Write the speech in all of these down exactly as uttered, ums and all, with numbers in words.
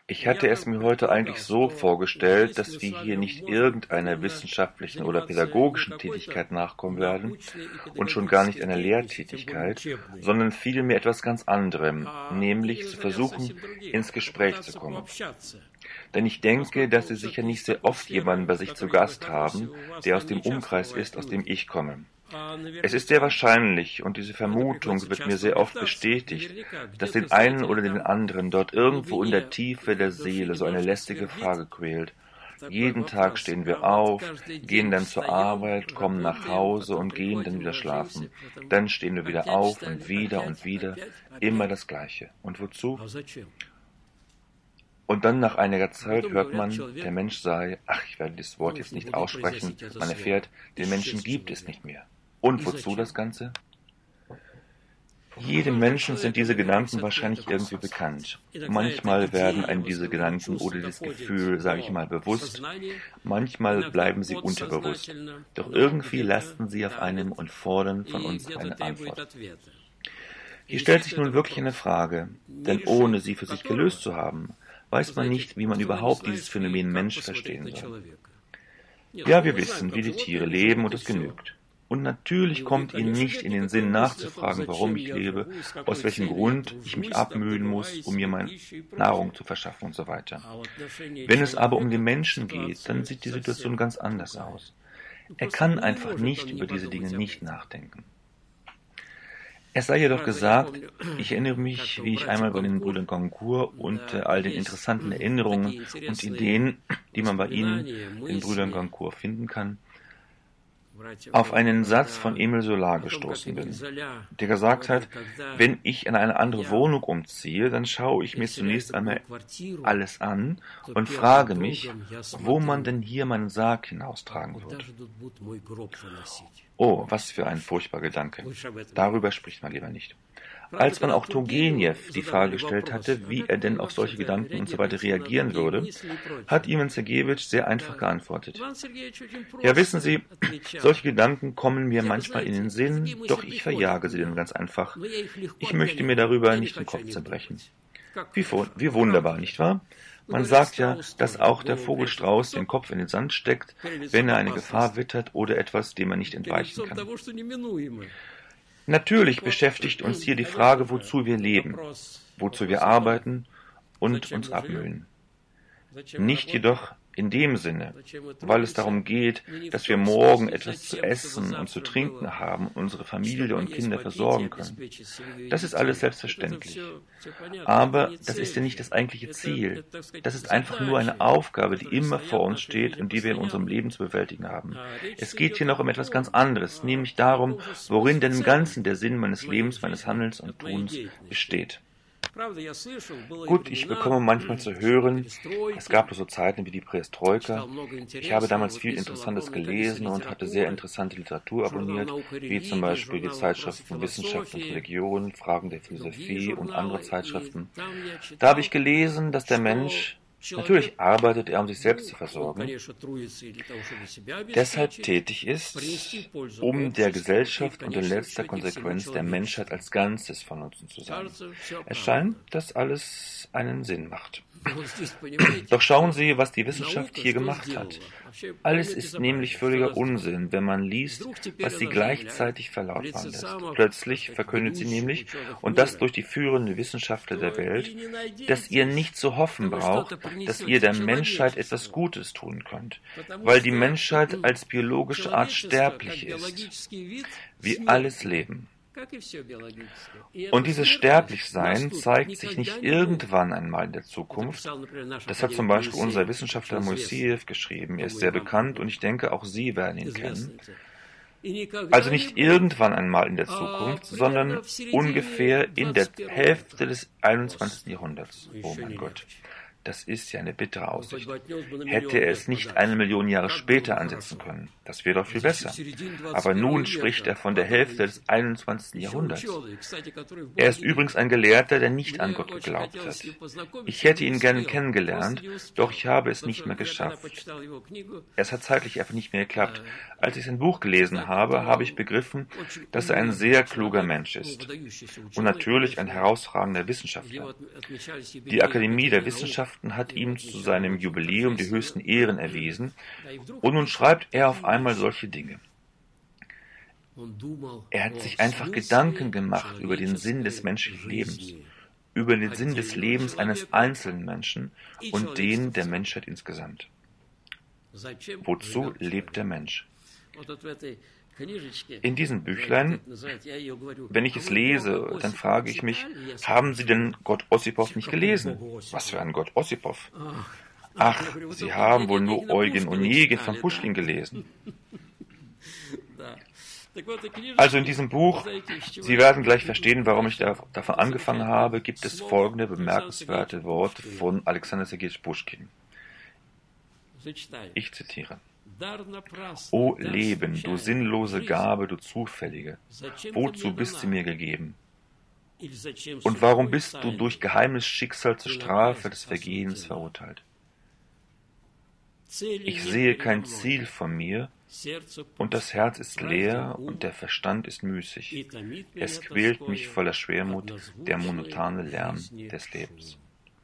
Ich hatte es mir heute eigentlich so vorgestellt, dass wir hier nicht irgendeiner wissenschaftlichen oder pädagogischen Tätigkeit nachkommen werden und schon gar nicht einer Lehrtätigkeit, sondern vielmehr etwas ganz anderem, nämlich zu versuchen, ins Gespräch zu kommen. Denn ich denke, dass Sie sicher nicht sehr oft jemanden bei sich zu Gast haben, der aus dem Umkreis ist, aus dem ich komme. Es ist sehr wahrscheinlich, und diese Vermutung wird mir sehr oft bestätigt, dass den einen oder den anderen dort irgendwo in der Tiefe der Seele so eine lästige Frage quält. Jeden Tag stehen wir auf, gehen dann zur Arbeit, kommen nach Hause und gehen dann wieder schlafen. Dann stehen wir wieder auf und wieder und wieder, immer das Gleiche. Und wozu? Und dann nach einiger Zeit hört man, der Mensch sei, ach, ich werde dieses Wort jetzt nicht aussprechen, man erfährt, den Menschen gibt es nicht mehr. Und wozu das Ganze? Jedem Menschen sind diese Gedanken wahrscheinlich irgendwie bekannt. Manchmal werden einem diese Gedanken oder dieses Gefühl, sage ich mal, bewusst, manchmal bleiben sie unterbewusst. Doch irgendwie lasten sie auf einem und fordern von uns eine Antwort. Hier stellt sich nun wirklich eine Frage, denn ohne sie für sich gelöst zu haben, weiß man nicht, wie man überhaupt dieses Phänomen Mensch verstehen soll. Ja, wir wissen, wie die Tiere leben und es genügt. Und natürlich kommt ihnen nicht in den Sinn nachzufragen, warum ich lebe, aus welchem Grund ich mich abmühen muss, um mir meine Nahrung zu verschaffen und so weiter. Wenn es aber um den Menschen geht, dann sieht die Situation ganz anders aus. Er kann einfach nicht über diese Dinge nicht nachdenken. Es sei jedoch gesagt, ich erinnere mich, wie ich einmal bei den Brüdern Goncourt unter all den interessanten Erinnerungen und Ideen, die man bei ihnen, den Brüdern Goncourt, finden kann, auf einen Satz von Emile Zola gestoßen bin, der gesagt hat, wenn ich in eine andere Wohnung umziehe, dann schaue ich mir zunächst einmal alles an und frage mich, wo man denn hier meinen Sarg hinaustragen wird. Oh, was für ein furchtbarer Gedanke. Darüber spricht man lieber nicht. Als man auch Turgenew die Frage gestellt hatte, wie er denn auf solche Gedanken und so weiter reagieren würde, hat Iwan Sergejewitsch sehr einfach geantwortet. Ja, wissen Sie, solche Gedanken kommen mir manchmal in den Sinn, doch ich verjage sie dann ganz einfach. Ich möchte mir darüber nicht den Kopf zerbrechen. Wie, wie wunderbar, nicht wahr? Man sagt ja, dass auch der Vogelstrauß den Kopf in den Sand steckt, wenn er eine Gefahr wittert oder etwas, dem er nicht entweichen kann. Natürlich beschäftigt uns hier die Frage, wozu wir leben, wozu wir arbeiten und uns abmühen. Nicht jedoch in dem Sinne, weil es darum geht, dass wir morgen etwas zu essen und zu trinken haben und unsere Familie und Kinder versorgen können. Das ist alles selbstverständlich. Aber das ist ja nicht das eigentliche Ziel. Das ist einfach nur eine Aufgabe, die immer vor uns steht und die wir in unserem Leben zu bewältigen haben. Es geht hier noch um etwas ganz anderes, nämlich darum, worin denn im Ganzen der Sinn meines Lebens, meines Handelns und Tuns besteht. Gut, ich bekomme manchmal zu hören, es gab so Zeiten wie die Prähistoriker. Ich habe damals viel Interessantes gelesen und hatte sehr interessante Literatur abonniert, wie zum Beispiel die Zeitschriften Wissenschaft und Religion, Fragen der Philosophie und andere Zeitschriften. Da habe ich gelesen, dass der Mensch, natürlich arbeitet er, um sich selbst zu versorgen, deshalb tätig ist, um der Gesellschaft und in letzter Konsequenz der Menschheit als Ganzes von Nutzen zu sein. Es scheint, dass alles einen Sinn macht. Doch schauen Sie, was die Wissenschaft hier gemacht hat. Alles ist nämlich völliger Unsinn, wenn man liest, was sie gleichzeitig verlautbaren lässt. Plötzlich verkündet sie nämlich, und das durch die führenden Wissenschaftler der Welt, dass ihr nicht zu hoffen braucht, dass ihr der Menschheit etwas Gutes tun könnt, weil die Menschheit als biologische Art sterblich ist, wie alles Leben. Und dieses Sterblichsein zeigt sich nicht irgendwann einmal in der Zukunft. Das hat zum Beispiel unser Wissenschaftler Moisseev geschrieben. Er ist sehr bekannt und ich denke, auch Sie werden ihn kennen. Also nicht irgendwann einmal in der Zukunft, sondern ungefähr in der Hälfte des einundzwanzigsten Jahrhunderts. Oh mein Gott. Das ist ja eine bittere Aussicht. Hätte er es nicht eine Million Jahre später ansetzen können, das wäre doch viel besser. Aber nun spricht er von der Hälfte des einundzwanzigsten Jahrhunderts. Er ist übrigens ein Gelehrter, der nicht an Gott geglaubt hat. Ich hätte ihn gerne kennengelernt, doch ich habe es nicht mehr geschafft. Es hat zeitlich einfach nicht mehr geklappt. Als ich sein Buch gelesen habe, habe ich begriffen, dass er ein sehr kluger Mensch ist. Und natürlich ein herausragender Wissenschaftler. Die Akademie der Wissenschaften Wissenschaften hat ihm zu seinem Jubiläum die höchsten Ehren erwiesen, und nun schreibt er auf einmal solche Dinge. Er hat sich einfach Gedanken gemacht über den Sinn des menschlichen Lebens, über den Sinn des Lebens eines einzelnen Menschen und den der Menschheit insgesamt. Wozu lebt der Mensch? In diesem Büchlein, wenn ich es lese, dann frage ich mich, haben Sie denn Gott Ossipow nicht gelesen? Was für ein Gott Ossipow? Ach, Sie haben wohl nur Eugen Onegin von Puschkin gelesen. Also in diesem Buch, Sie werden gleich verstehen, warum ich da, davon angefangen habe, gibt es folgende bemerkenswerte Worte von Alexander Sergejewitsch Puschkin. Ich zitiere. O Leben, du sinnlose Gabe, du Zufällige, wozu bist sie mir gegeben? Und warum bist du durch geheimes Schicksal zur Strafe des Vergehens verurteilt? Ich sehe kein Ziel von mir, und das Herz ist leer und der Verstand ist müßig. Es quält mich voller Schwermut der monotone Lärm des Lebens.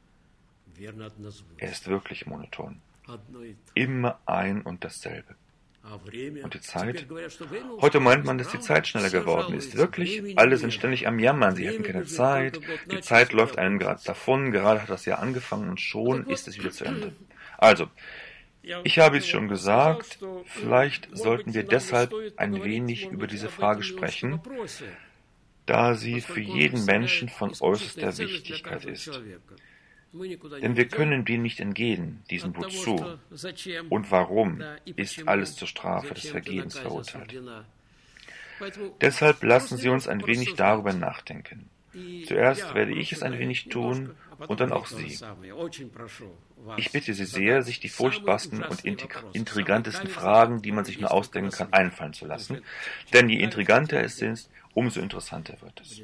Er ist wirklich monoton. Immer ein und dasselbe. Und die Zeit? Heute meint man, dass die Zeit schneller geworden ist. Wirklich? Alle sind ständig am Jammern, sie hätten keine Zeit. Die Zeit läuft einem gerade davon, gerade hat das Jahr angefangen und schon ist es wieder zu Ende. Also, ich habe es schon gesagt, vielleicht sollten wir deshalb ein wenig über diese Frage sprechen, da sie für jeden Menschen von äußerster Wichtigkeit ist. Denn wir können dem nicht entgehen, diesem Wozu und warum ist alles zur Strafe des Vergehens verurteilt. Deshalb lassen Sie uns ein wenig darüber nachdenken. Zuerst werde ich es ein wenig tun und dann auch Sie. Ich bitte Sie sehr, sich die furchtbarsten und intrigantesten Fragen, die man sich nur ausdenken kann, einfallen zu lassen, denn je intriganter es ist, umso interessanter wird es.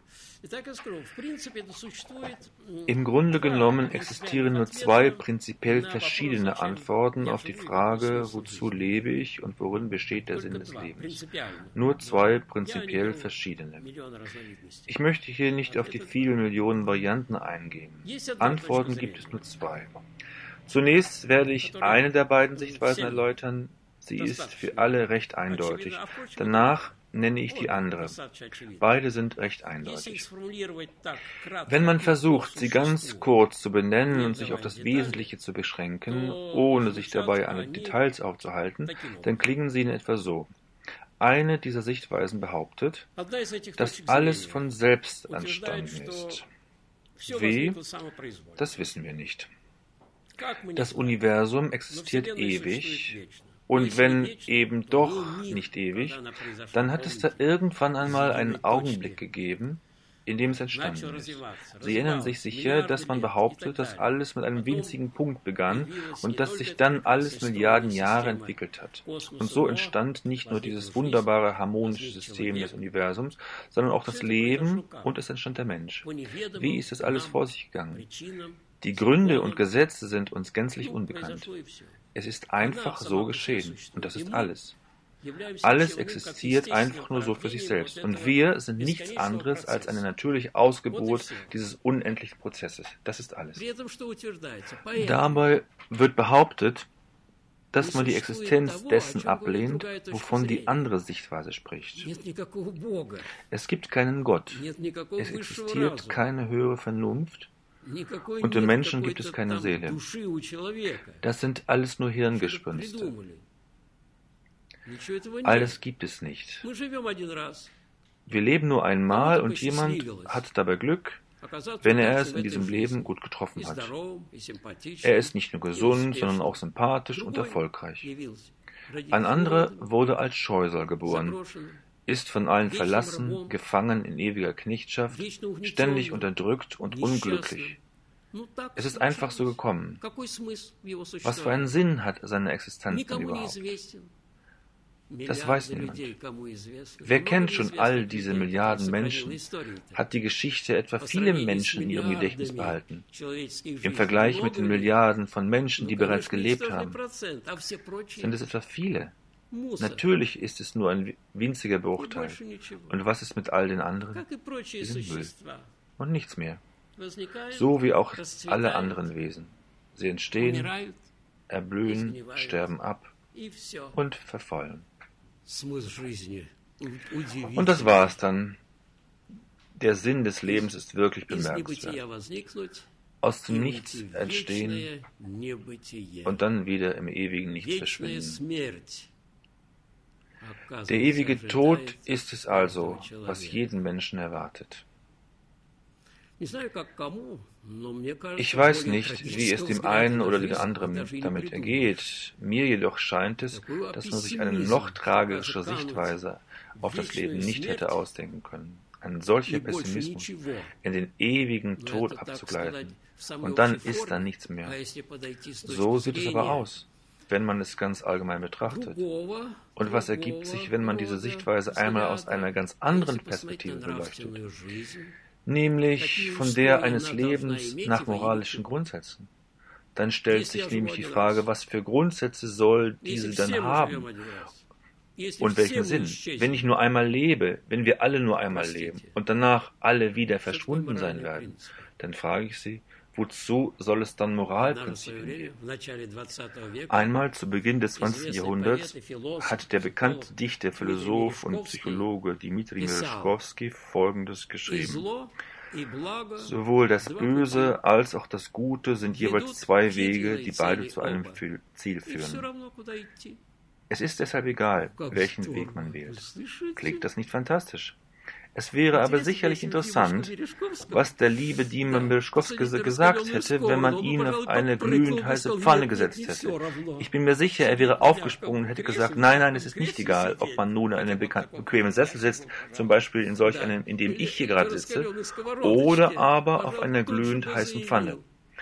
Im Grunde genommen existieren nur zwei prinzipiell verschiedene Antworten auf die Frage, wozu lebe ich und worin besteht der Sinn des Lebens. Nur zwei prinzipiell verschiedene. Ich möchte hier nicht auf die vielen Millionen Varianten eingehen. Antworten gibt es nur zwei. Zunächst werde ich eine der beiden Sichtweisen erläutern. Sie ist für alle recht eindeutig. Danach nenne ich die andere. Beide sind recht eindeutig. Wenn man versucht, sie ganz kurz zu benennen und sich auf das Wesentliche zu beschränken, ohne sich dabei an Details aufzuhalten, dann klingen sie in etwa so. Eine dieser Sichtweisen behauptet, dass alles von selbst entstanden ist. Wie? Das wissen wir nicht. Das Universum existiert ewig. Und wenn eben doch nicht ewig, dann hat es da irgendwann einmal einen Augenblick gegeben, in dem es entstanden ist. Sie erinnern sich sicher, dass man behauptet, dass alles mit einem winzigen Punkt begann und dass sich dann alles Milliarden Jahre entwickelt hat. Und so entstand nicht nur dieses wunderbare harmonische System des Universums, sondern auch das Leben und es entstand der Mensch. Wie ist das alles vor sich gegangen? Die Gründe und Gesetze sind uns gänzlich unbekannt. Es ist einfach so geschehen, und das ist alles. Alles existiert einfach nur so für sich selbst, und wir sind nichts anderes als eine natürliche Ausgeburt dieses unendlichen Prozesses. Das ist alles. Dabei wird behauptet, dass man die Existenz dessen ablehnt, wovon die andere Sichtweise spricht. Es gibt keinen Gott, es existiert keine höhere Vernunft, und im Menschen gibt es keine Seele. Das sind alles nur Hirngespinste. Alles gibt es nicht. Wir leben nur einmal und jemand hat dabei Glück, wenn er es in diesem Leben gut getroffen hat. Er ist nicht nur gesund, sondern auch sympathisch und erfolgreich. Ein anderer wurde als Scheusal geboren, ist von allen verlassen, gefangen in ewiger Knechtschaft, ständig unterdrückt und unglücklich. Es ist einfach so gekommen. Was für einen Sinn hat seine Existenz denn überhaupt? Das weiß niemand. Wer kennt schon all diese Milliarden Menschen? Hat die Geschichte etwa viele Menschen in ihrem Gedächtnis behalten? Im Vergleich mit den Milliarden von Menschen, die bereits gelebt haben, sind es etwa viele? Natürlich ist es nur ein winziger Bruchteil. Und was ist mit all den anderen? Sie sind Müll. Und nichts mehr. so wie auch alle anderen Wesen. Sie entstehen, erblühen, sterben ab und verfallen. Und das war's dann. Der Sinn des Lebens ist wirklich bemerkenswert. Aus dem Nichts entstehen und dann wieder im ewigen Nichts verschwinden. Der ewige Tod ist es also, was jeden Menschen erwartet. Ich weiß nicht, wie es dem einen oder dem anderen damit ergeht. Mir jedoch scheint es, dass man sich eine noch tragischere Sichtweise auf das Leben nicht hätte ausdenken können. Ein solcher Pessimismus, in den ewigen Tod abzugleiten, und dann ist da nichts mehr. So sieht es aber aus, wenn man es ganz allgemein betrachtet. Und was ergibt sich, wenn man diese Sichtweise einmal aus einer ganz anderen Perspektive beleuchtet? Nämlich von der eines Lebens nach moralischen Grundsätzen. Dann stellt sich nämlich die Frage, was für Grundsätze soll diese dann haben? Und welchen Sinn? Wenn ich nur einmal lebe, wenn wir alle nur einmal leben und danach alle wieder verschwunden sein werden, dann frage ich Sie, wozu soll es dann Moralprinzipien geben? Einmal zu Beginn des zwanzigsten Jahrhunderts hat der bekannte Dichter, Philosoph und Psychologe Dmitri Merezhkovsky Folgendes geschrieben: Sowohl das Böse als auch das Gute sind jeweils zwei Wege, die beide zu einem Ziel führen. Es ist deshalb egal, welchen Weg man wählt. Klingt das nicht fantastisch? Es wäre aber sicherlich interessant, was der liebe Dima Merezhkovsky gesagt hätte, wenn man ihn auf eine glühend heiße Pfanne gesetzt hätte. Ich bin mir sicher, er wäre aufgesprungen und hätte gesagt, nein, nein, es ist nicht egal, ob man nun in einem bekannten, bequemen Sessel sitzt, zum Beispiel in solch einem, in dem ich hier gerade sitze, oder aber auf einer glühend heißen Pfanne.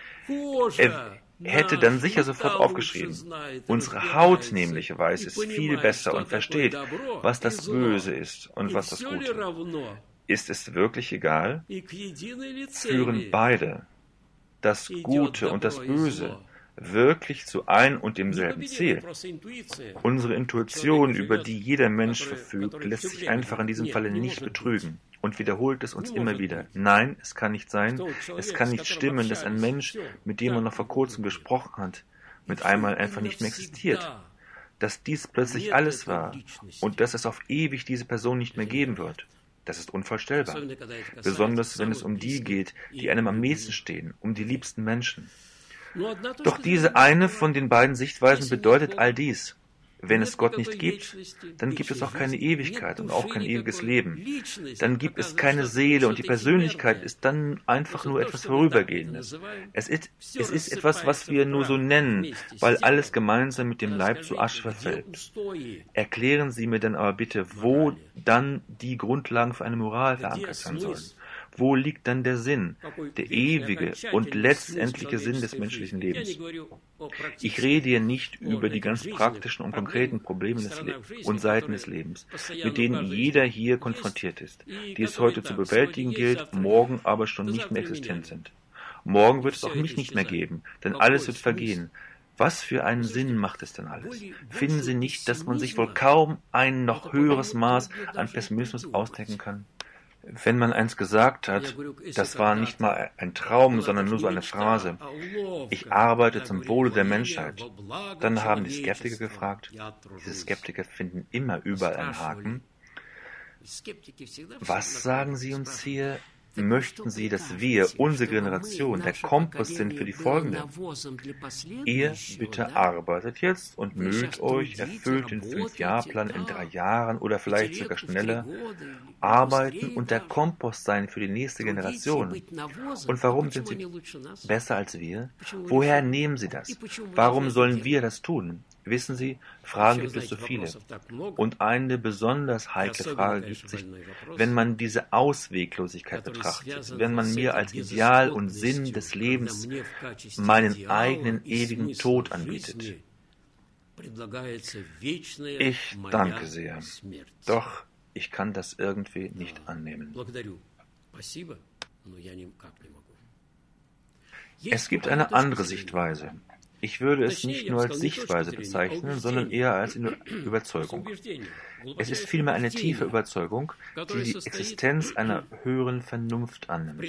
Er hätte dann sicher sofort aufgeschrieben. Unsere Haut nämlich weiß es viel besser und versteht, was das Böse ist und was das Gute. Ist es wirklich egal? Führen beide, das Gute und das Böse, wirklich zu ein und demselben Ziel? Unsere Intuition, über die jeder Mensch verfügt, lässt sich einfach in diesem Falle nicht betrügen und wiederholt es uns immer wieder. Nein, es kann nicht sein, es kann nicht stimmen, dass ein Mensch, mit dem man noch vor kurzem gesprochen hat, mit einmal einfach nicht mehr existiert. Dass dies plötzlich alles war und dass es auf ewig diese Person nicht mehr geben wird. Das ist unvorstellbar. Besonders wenn es um die geht, die einem am nächsten stehen, um die liebsten Menschen. Doch diese eine von den beiden Sichtweisen bedeutet all dies. Wenn es Gott nicht gibt, dann gibt es auch keine Ewigkeit und auch kein ewiges Leben. Dann gibt es keine Seele und die Persönlichkeit ist dann einfach nur etwas Vorübergehendes. Es ist, es ist etwas, was wir nur so nennen, weil alles gemeinsam mit dem Leib zu Asche verfällt. Erklären Sie mir dann aber bitte, wo dann die Grundlagen für eine Moral verankert sein sollen. Wo liegt dann der Sinn, der ewige und letztendliche Sinn des menschlichen Lebens? Ich rede hier nicht über die ganz praktischen und konkreten Probleme des Le- und Seiten des Lebens, mit denen jeder hier konfrontiert ist, die es heute zu bewältigen gilt, morgen aber schon nicht mehr existent sind. Morgen wird es auch mich nicht mehr geben, denn alles wird vergehen. Was für einen Sinn macht es denn alles? Finden Sie nicht, dass man sich wohl kaum ein noch höheres Maß an Pessimismus ausdenken kann? Wenn man eins gesagt hat, das war nicht mal ein Traum, sondern nur so eine Phrase, ich arbeite zum Wohle der Menschheit, dann haben die Skeptiker gefragt, diese Skeptiker finden immer überall einen Haken. Was sagen Sie uns hier? Möchten Sie, dass wir, unsere Generation, der Kompass sind für die folgende? Ihr bitte arbeitet jetzt und müht euch, erfüllt den Fünf-Jahr-Plan in drei Jahren oder vielleicht sogar schneller, arbeiten und der Kompass sein für die nächste Generation. Und warum sind Sie besser als wir? Woher nehmen Sie das? Warum sollen wir das tun? Wissen Sie, Fragen gibt es so viele. Und eine besonders heikle Frage gibt sich, wenn man diese Ausweglosigkeit betrachtet, wenn man mir als Ideal und Sinn des Lebens meinen eigenen ewigen Tod anbietet. Ich danke sehr, doch ich kann das irgendwie nicht annehmen. Es gibt eine andere Sichtweise. Ich würde es nicht nur als Sichtweise bezeichnen, sondern eher als Überzeugung. Es ist vielmehr eine tiefe Überzeugung, die die Existenz einer höheren Vernunft annimmt.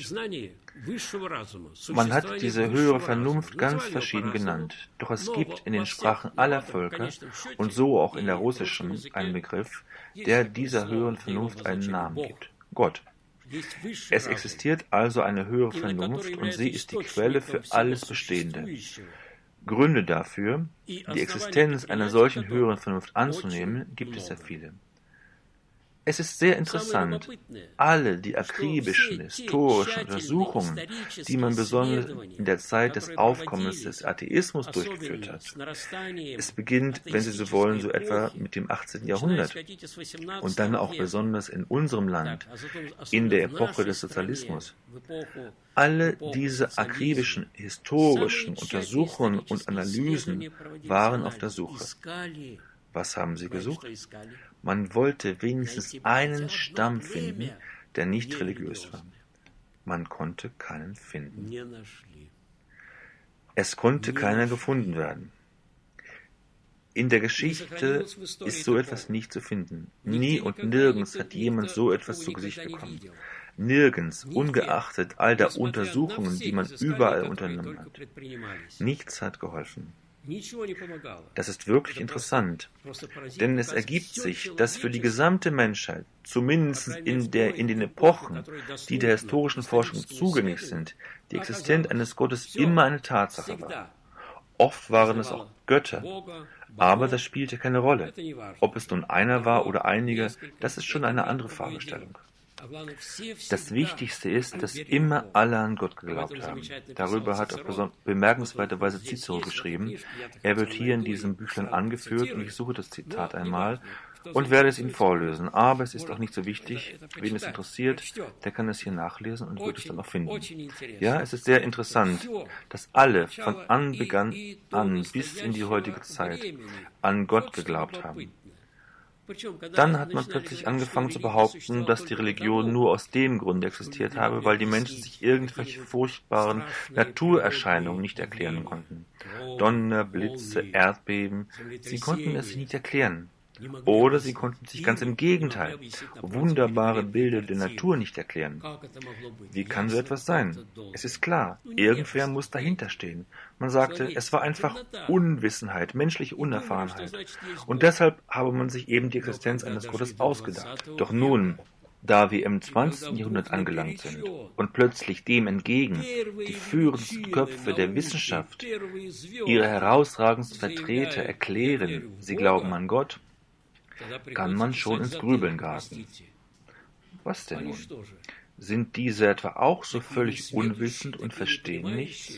Man hat diese höhere Vernunft ganz verschieden genannt, doch es gibt in den Sprachen aller Völker und so auch in der russischen einen Begriff, der dieser höheren Vernunft einen Namen gibt: Gott. Es existiert also eine höhere Vernunft und sie ist die Quelle für alles Bestehende. Gründe dafür, die Existenz einer solchen höheren Vernunft anzunehmen, gibt es sehr viele. Es ist sehr interessant, alle die akribischen, historischen Untersuchungen, die man besonders in der Zeit des Aufkommens des Atheismus durchgeführt hat. Es beginnt, wenn Sie so wollen, so etwa mit dem achtzehnten Jahrhundert und dann auch besonders in unserem Land, in der Epoche des Sozialismus. Alle diese akribischen, historischen Untersuchungen und Analysen waren auf der Suche. Was haben sie gesucht? Man wollte wenigstens einen Stamm finden, der nicht religiös war. Man konnte keinen finden. Es konnte keiner gefunden werden. In der Geschichte ist so etwas nicht zu finden. Nie und nirgends hat jemand so etwas zu Gesicht bekommen. Nirgends, ungeachtet all der Untersuchungen, die man überall unternommen hat. Nichts hat geholfen. Das ist wirklich interessant, denn es ergibt sich, dass für die gesamte Menschheit, zumindest in, der, in den Epochen, die der historischen Forschung zugänglich sind, die Existenz eines Gottes immer eine Tatsache war. Oft waren es auch Götter, aber das spielte keine Rolle. Ob es nun einer war oder einige, das ist schon eine andere Fragestellung. Das Wichtigste ist, dass immer alle an Gott geglaubt haben. Darüber hat auf bemerkenswerte Weise Cicero geschrieben. Er wird hier in diesem Büchlein angeführt und ich suche das Zitat einmal und werde es Ihnen vorlesen. Aber es ist auch nicht so wichtig. Wen es interessiert, der kann es hier nachlesen und wird es dann auch finden. Ja, es ist sehr interessant, dass alle von Anbeginn an bis in die heutige Zeit an Gott geglaubt haben. Dann hat man plötzlich angefangen zu behaupten, dass die Religion nur aus dem Grunde existiert habe, weil die Menschen sich irgendwelche furchtbaren Naturerscheinungen nicht erklären konnten. Donner, Blitze, Erdbeben, sie konnten es sich nicht erklären. Oder sie konnten sich ganz im Gegenteil wunderbare Bilder der Natur nicht erklären. Wie kann so etwas sein? Es ist klar, irgendwer muss dahinter stehen. Man sagte, es war einfach Unwissenheit, menschliche Unerfahrenheit. Und deshalb habe man sich eben die Existenz eines Gottes ausgedacht. Doch nun, da wir im zwanzigsten Jahrhundert angelangt sind und plötzlich dem entgegen die führendsten Köpfe der Wissenschaft, ihre herausragendsten Vertreter erklären, sie glauben an Gott, kann man schon ins Grübeln geraten. Was denn nun? Sind diese etwa auch so völlig unwissend und verstehen nichts?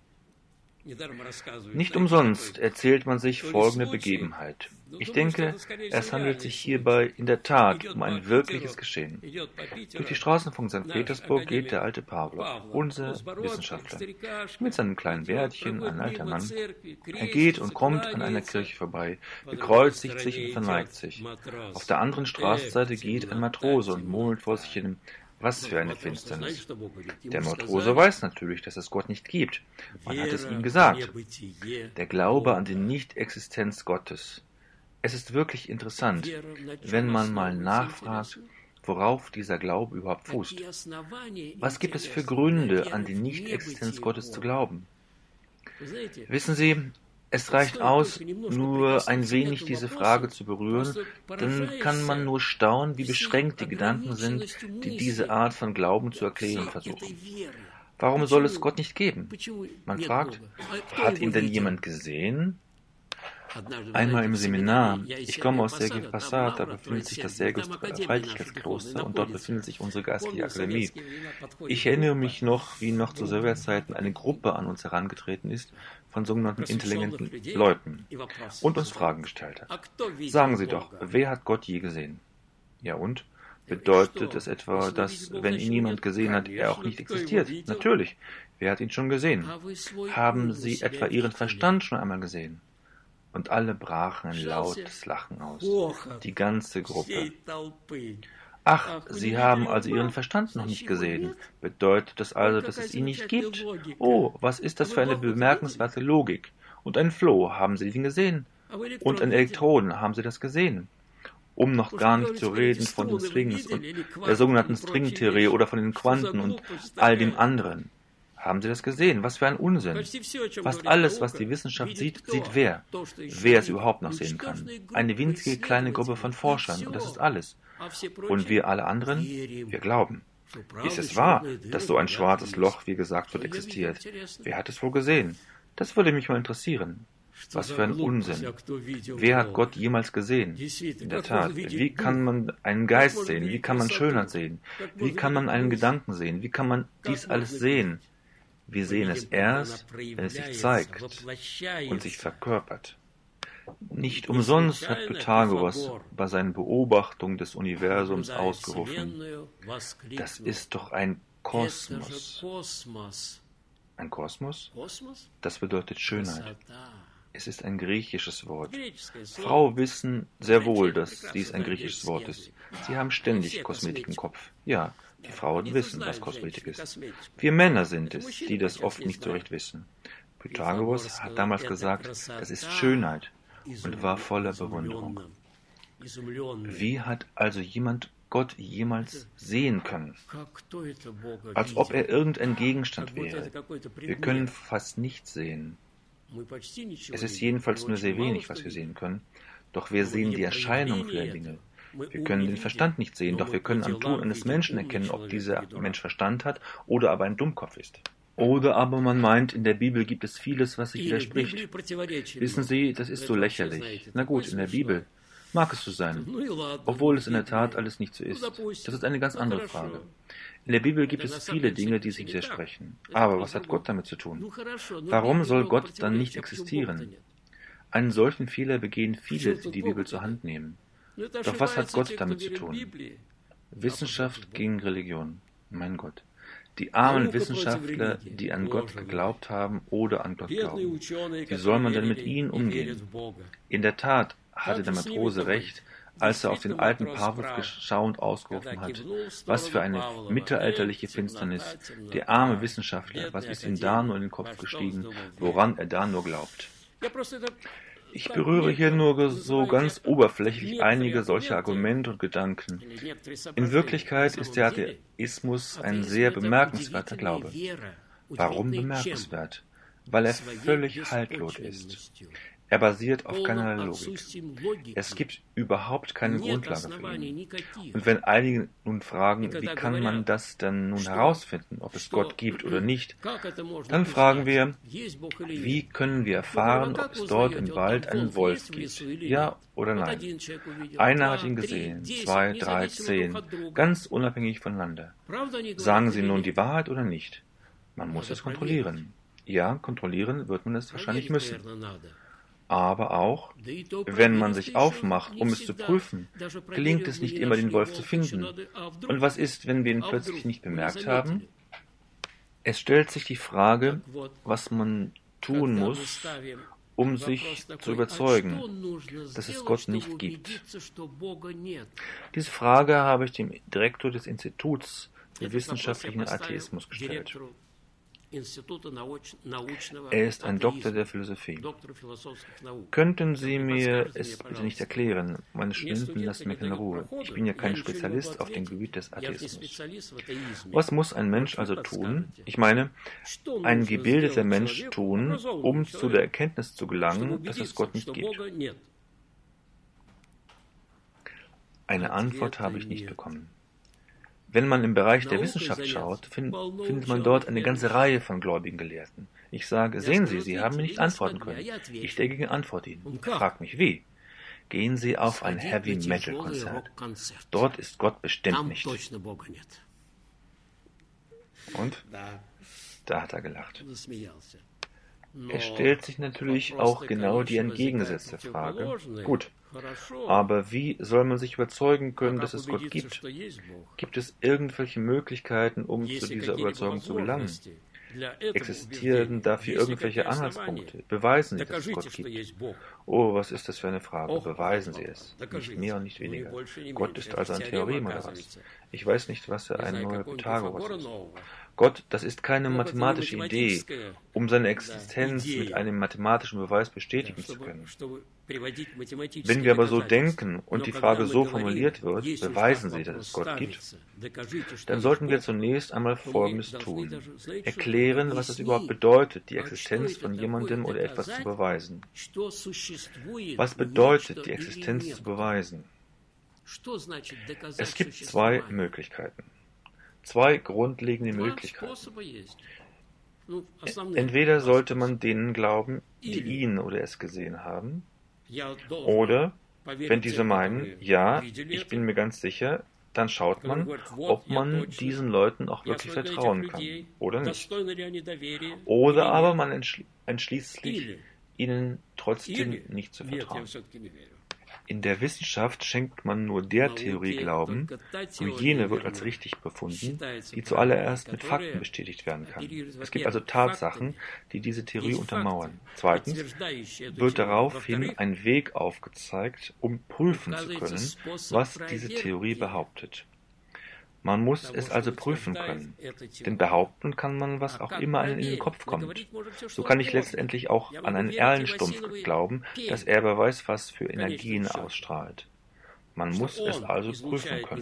Nicht umsonst erzählt man sich folgende Begebenheit. Ich denke, es handelt sich hierbei in der Tat um ein wirkliches Geschehen. Durch die Straßen von Sankt Petersburg geht der alte Pawlow, unser Wissenschaftler, mit seinem kleinen Bärtchen, ein alter Mann. Er geht und kommt an einer Kirche vorbei, bekreuzigt sich und verneigt sich. Auf der anderen Straßenseite geht ein Matrose und murmelt vor sich hin: Was für eine Finsternis. Der Matrose weiß natürlich, dass es Gott nicht gibt. Man hat es ihm gesagt. Der Glaube an die Nichtexistenz Gottes. Es ist wirklich interessant, wenn man mal nachfragt, worauf dieser Glaube überhaupt fußt. Was gibt es für Gründe, an die Nichtexistenz Gottes zu glauben? Wissen Sie, es reicht aus, nur ein wenig diese Frage zu berühren, dann kann man nur staunen, wie beschränkt die Gedanken sind, die diese Art von Glauben zu erklären versuchen. Warum soll es Gott nicht geben? Man fragt, hat ihn denn jemand gesehen? Einmal im Seminar, ich komme aus Sergei Posad, da befindet sich das Sergius-Dreifaltigkeitskloster und dort befindet sich unsere geistliche Akademie. Ich erinnere mich noch, wie noch zu Sowjetzeiten eine Gruppe an uns herangetreten ist von sogenannten intelligenten Leuten und uns Fragen gestellt hat. Sagen Sie doch, wer hat Gott je gesehen? Ja und? Bedeutet es etwa, dass, wenn ihn niemand gesehen hat, er auch nicht existiert? Natürlich. Wer hat ihn schon gesehen? Haben Sie etwa Ihren Verstand schon einmal gesehen? Und alle brachen ein lautes Lachen aus. Die ganze Gruppe. Ach, Sie haben also Ihren Verstand noch nicht gesehen. Bedeutet das also, dass es ihn nicht gibt? Oh, was ist das für eine bemerkenswerte Logik? Und ein Floh, haben Sie ihn gesehen? Und ein Elektroden, haben Sie das gesehen? Um noch gar nicht zu reden von den Strings und der sogenannten Stringtheorie oder von den Quanten und all dem anderen. Haben Sie das gesehen? Was für ein Unsinn. Fast alles, was die Wissenschaft sieht, sieht wer? Wer es überhaupt noch sehen kann. Eine winzige kleine Gruppe von Forschern und das ist alles. Und wir alle anderen, wir glauben. Ist es wahr, dass so ein schwarzes Loch, wie gesagt wird, existiert? Wer hat es wohl gesehen? Das würde mich mal interessieren. Was für ein Unsinn. Wer hat Gott jemals gesehen? In der Tat, wie kann man einen Geist sehen? Wie kann man Schönheit sehen? Wie kann man einen Gedanken sehen? Wie kann man dies alles sehen? Wir sehen es erst, wenn es sich zeigt und sich verkörpert. Nicht umsonst hat Pythagoras bei seinen Beobachtungen des Universums ausgerufen, das ist doch ein Kosmos. Ein Kosmos? Das bedeutet Schönheit. Es ist ein griechisches Wort. Frauen wissen sehr wohl, dass dies ein griechisches Wort ist. Sie haben ständig Kosmetik im Kopf. Ja, die Frauen wissen, was Kosmetik ist. Wir Männer sind es, die das oft nicht so recht wissen. Pythagoras hat damals gesagt, das ist Schönheit und war voller Bewunderung. Wie hat also jemand Gott jemals sehen können? Als ob er irgendein Gegenstand wäre. Wir können fast nichts sehen. Es ist jedenfalls nur sehr wenig, was wir sehen können. Doch wir sehen die Erscheinung der Dinge. Wir können den Verstand nicht sehen, doch wir können am Tun eines Menschen erkennen, ob dieser Mensch Verstand hat oder aber ein Dummkopf ist. Oder aber man meint, in der Bibel gibt es vieles, was sich widerspricht. Wissen Sie, das ist so lächerlich. Na gut, in der Bibel mag es so sein, obwohl es in der Tat alles nicht so ist. Das ist eine ganz andere Frage. In der Bibel gibt es viele Dinge, die sich widersprechen. Aber was hat Gott damit zu tun? Warum soll Gott dann nicht existieren? Einen solchen Fehler begehen viele, die die Bibel zur Hand nehmen. Doch was hat Gott damit zu tun? Wissenschaft gegen Religion. Mein Gott. Die armen Wissenschaftler, die an Gott geglaubt haben oder an Gott glauben. Wie soll man denn mit ihnen umgehen? In der Tat hatte der Matrose recht, als er auf den alten Pawlos geschauend ausgerufen hat. Was für eine mittelalterliche Finsternis. Der arme Wissenschaftler, was ist ihm da nur in den Kopf gestiegen, woran er da nur glaubt? Ich berühre hier nur so ganz oberflächlich einige solcher Argumente und Gedanken. In Wirklichkeit ist der Atheismus ein sehr bemerkenswerter Glaube. Warum bemerkenswert? Weil er völlig haltlos ist. Er basiert auf keinerlei Logik. Es gibt überhaupt keine Grundlage für ihn. Und wenn einige nun fragen, wie kann man das denn nun herausfinden, ob es Gott gibt oder nicht, dann fragen wir, wie können wir erfahren, ob es dort im Wald einen Wolf gibt? Ja oder nein? Einer hat ihn gesehen, zwei, drei, zehn, ganz unabhängig voneinander. Sagen sie nun die Wahrheit oder nicht? Man muss es kontrollieren. Ja, kontrollieren wird man es wahrscheinlich müssen. Aber auch, wenn man sich aufmacht, um es zu prüfen, gelingt es nicht immer, den Wolf zu finden. Und was ist, wenn wir ihn plötzlich nicht bemerkt haben? Es stellt sich die Frage, was man tun muss, um sich zu überzeugen, dass es Gott nicht gibt. Diese Frage habe ich dem Direktor des Instituts für wissenschaftlichen Atheismus gestellt. Er ist ein Doktor der Philosophie. Könnten Sie mir es bitte nicht erklären? Meine Studenten lassen mich in Ruhe. Ich bin ja kein Spezialist auf dem Gebiet des Atheismus. Was muss ein Mensch also tun? Ich meine, ein gebildeter Mensch tun, um zu der Erkenntnis zu gelangen, dass es Gott nicht gibt? Eine Antwort habe ich nicht bekommen. Wenn man im Bereich der Wissenschaft schaut, find, findet man dort eine ganze Reihe von gläubigen Gelehrten. Ich sage, sehen Sie, Sie haben mir nicht antworten können. Ich dagegen antworte Ihnen. Frag mich, wie? Gehen Sie auf ein Heavy-Metal-Konzert. Dort ist Gott bestimmt nicht. Und? Da hat er gelacht. Es stellt sich natürlich auch genau die entgegengesetzte Frage. Gut, aber wie soll man sich überzeugen können, dass es Gott gibt? Gibt es irgendwelche Möglichkeiten, um zu dieser Überzeugung zu gelangen? Existieren dafür irgendwelche Anhaltspunkte? Beweisen Sie, dass es Gott gibt? Oh, was ist das für eine Frage? Beweisen Sie es. Nicht mehr und nicht weniger. Gott ist also ein Theorem oder was? Ich weiß nicht, was er ein neuer Pythagoras ist. Gott, das ist keine mathematische Idee, um seine Existenz mit einem mathematischen Beweis bestätigen zu können. Wenn wir aber so denken und die Frage so formuliert wird, beweisen Sie, dass es Gott gibt, dann sollten wir zunächst einmal Folgendes tun. Erklären, was es überhaupt bedeutet, die Existenz von jemandem oder etwas zu beweisen. Was bedeutet, die Existenz zu beweisen? Es gibt zwei Möglichkeiten. Zwei grundlegende Möglichkeiten. Entweder sollte man denen glauben, die ihn oder es gesehen haben, oder, wenn diese meinen, ja, ich bin mir ganz sicher, dann schaut man, ob man diesen Leuten auch wirklich vertrauen kann oder nicht. Oder aber man entschließt sich, ihnen trotzdem nicht zu vertrauen. In der Wissenschaft schenkt man nur der Theorie Glauben, und jene wird als richtig befunden, die zuallererst mit Fakten bestätigt werden kann. Es gibt also Tatsachen, die diese Theorie untermauern. Zweitens wird daraufhin ein Weg aufgezeigt, um prüfen zu können, was diese Theorie behauptet. Man muss es also prüfen können, denn behaupten kann man, was auch immer einem in den Kopf kommt. So kann ich letztendlich auch an einen Erlenstumpf glauben, dass er wer weiß was für Energien ausstrahlt. Man muss es also prüfen können.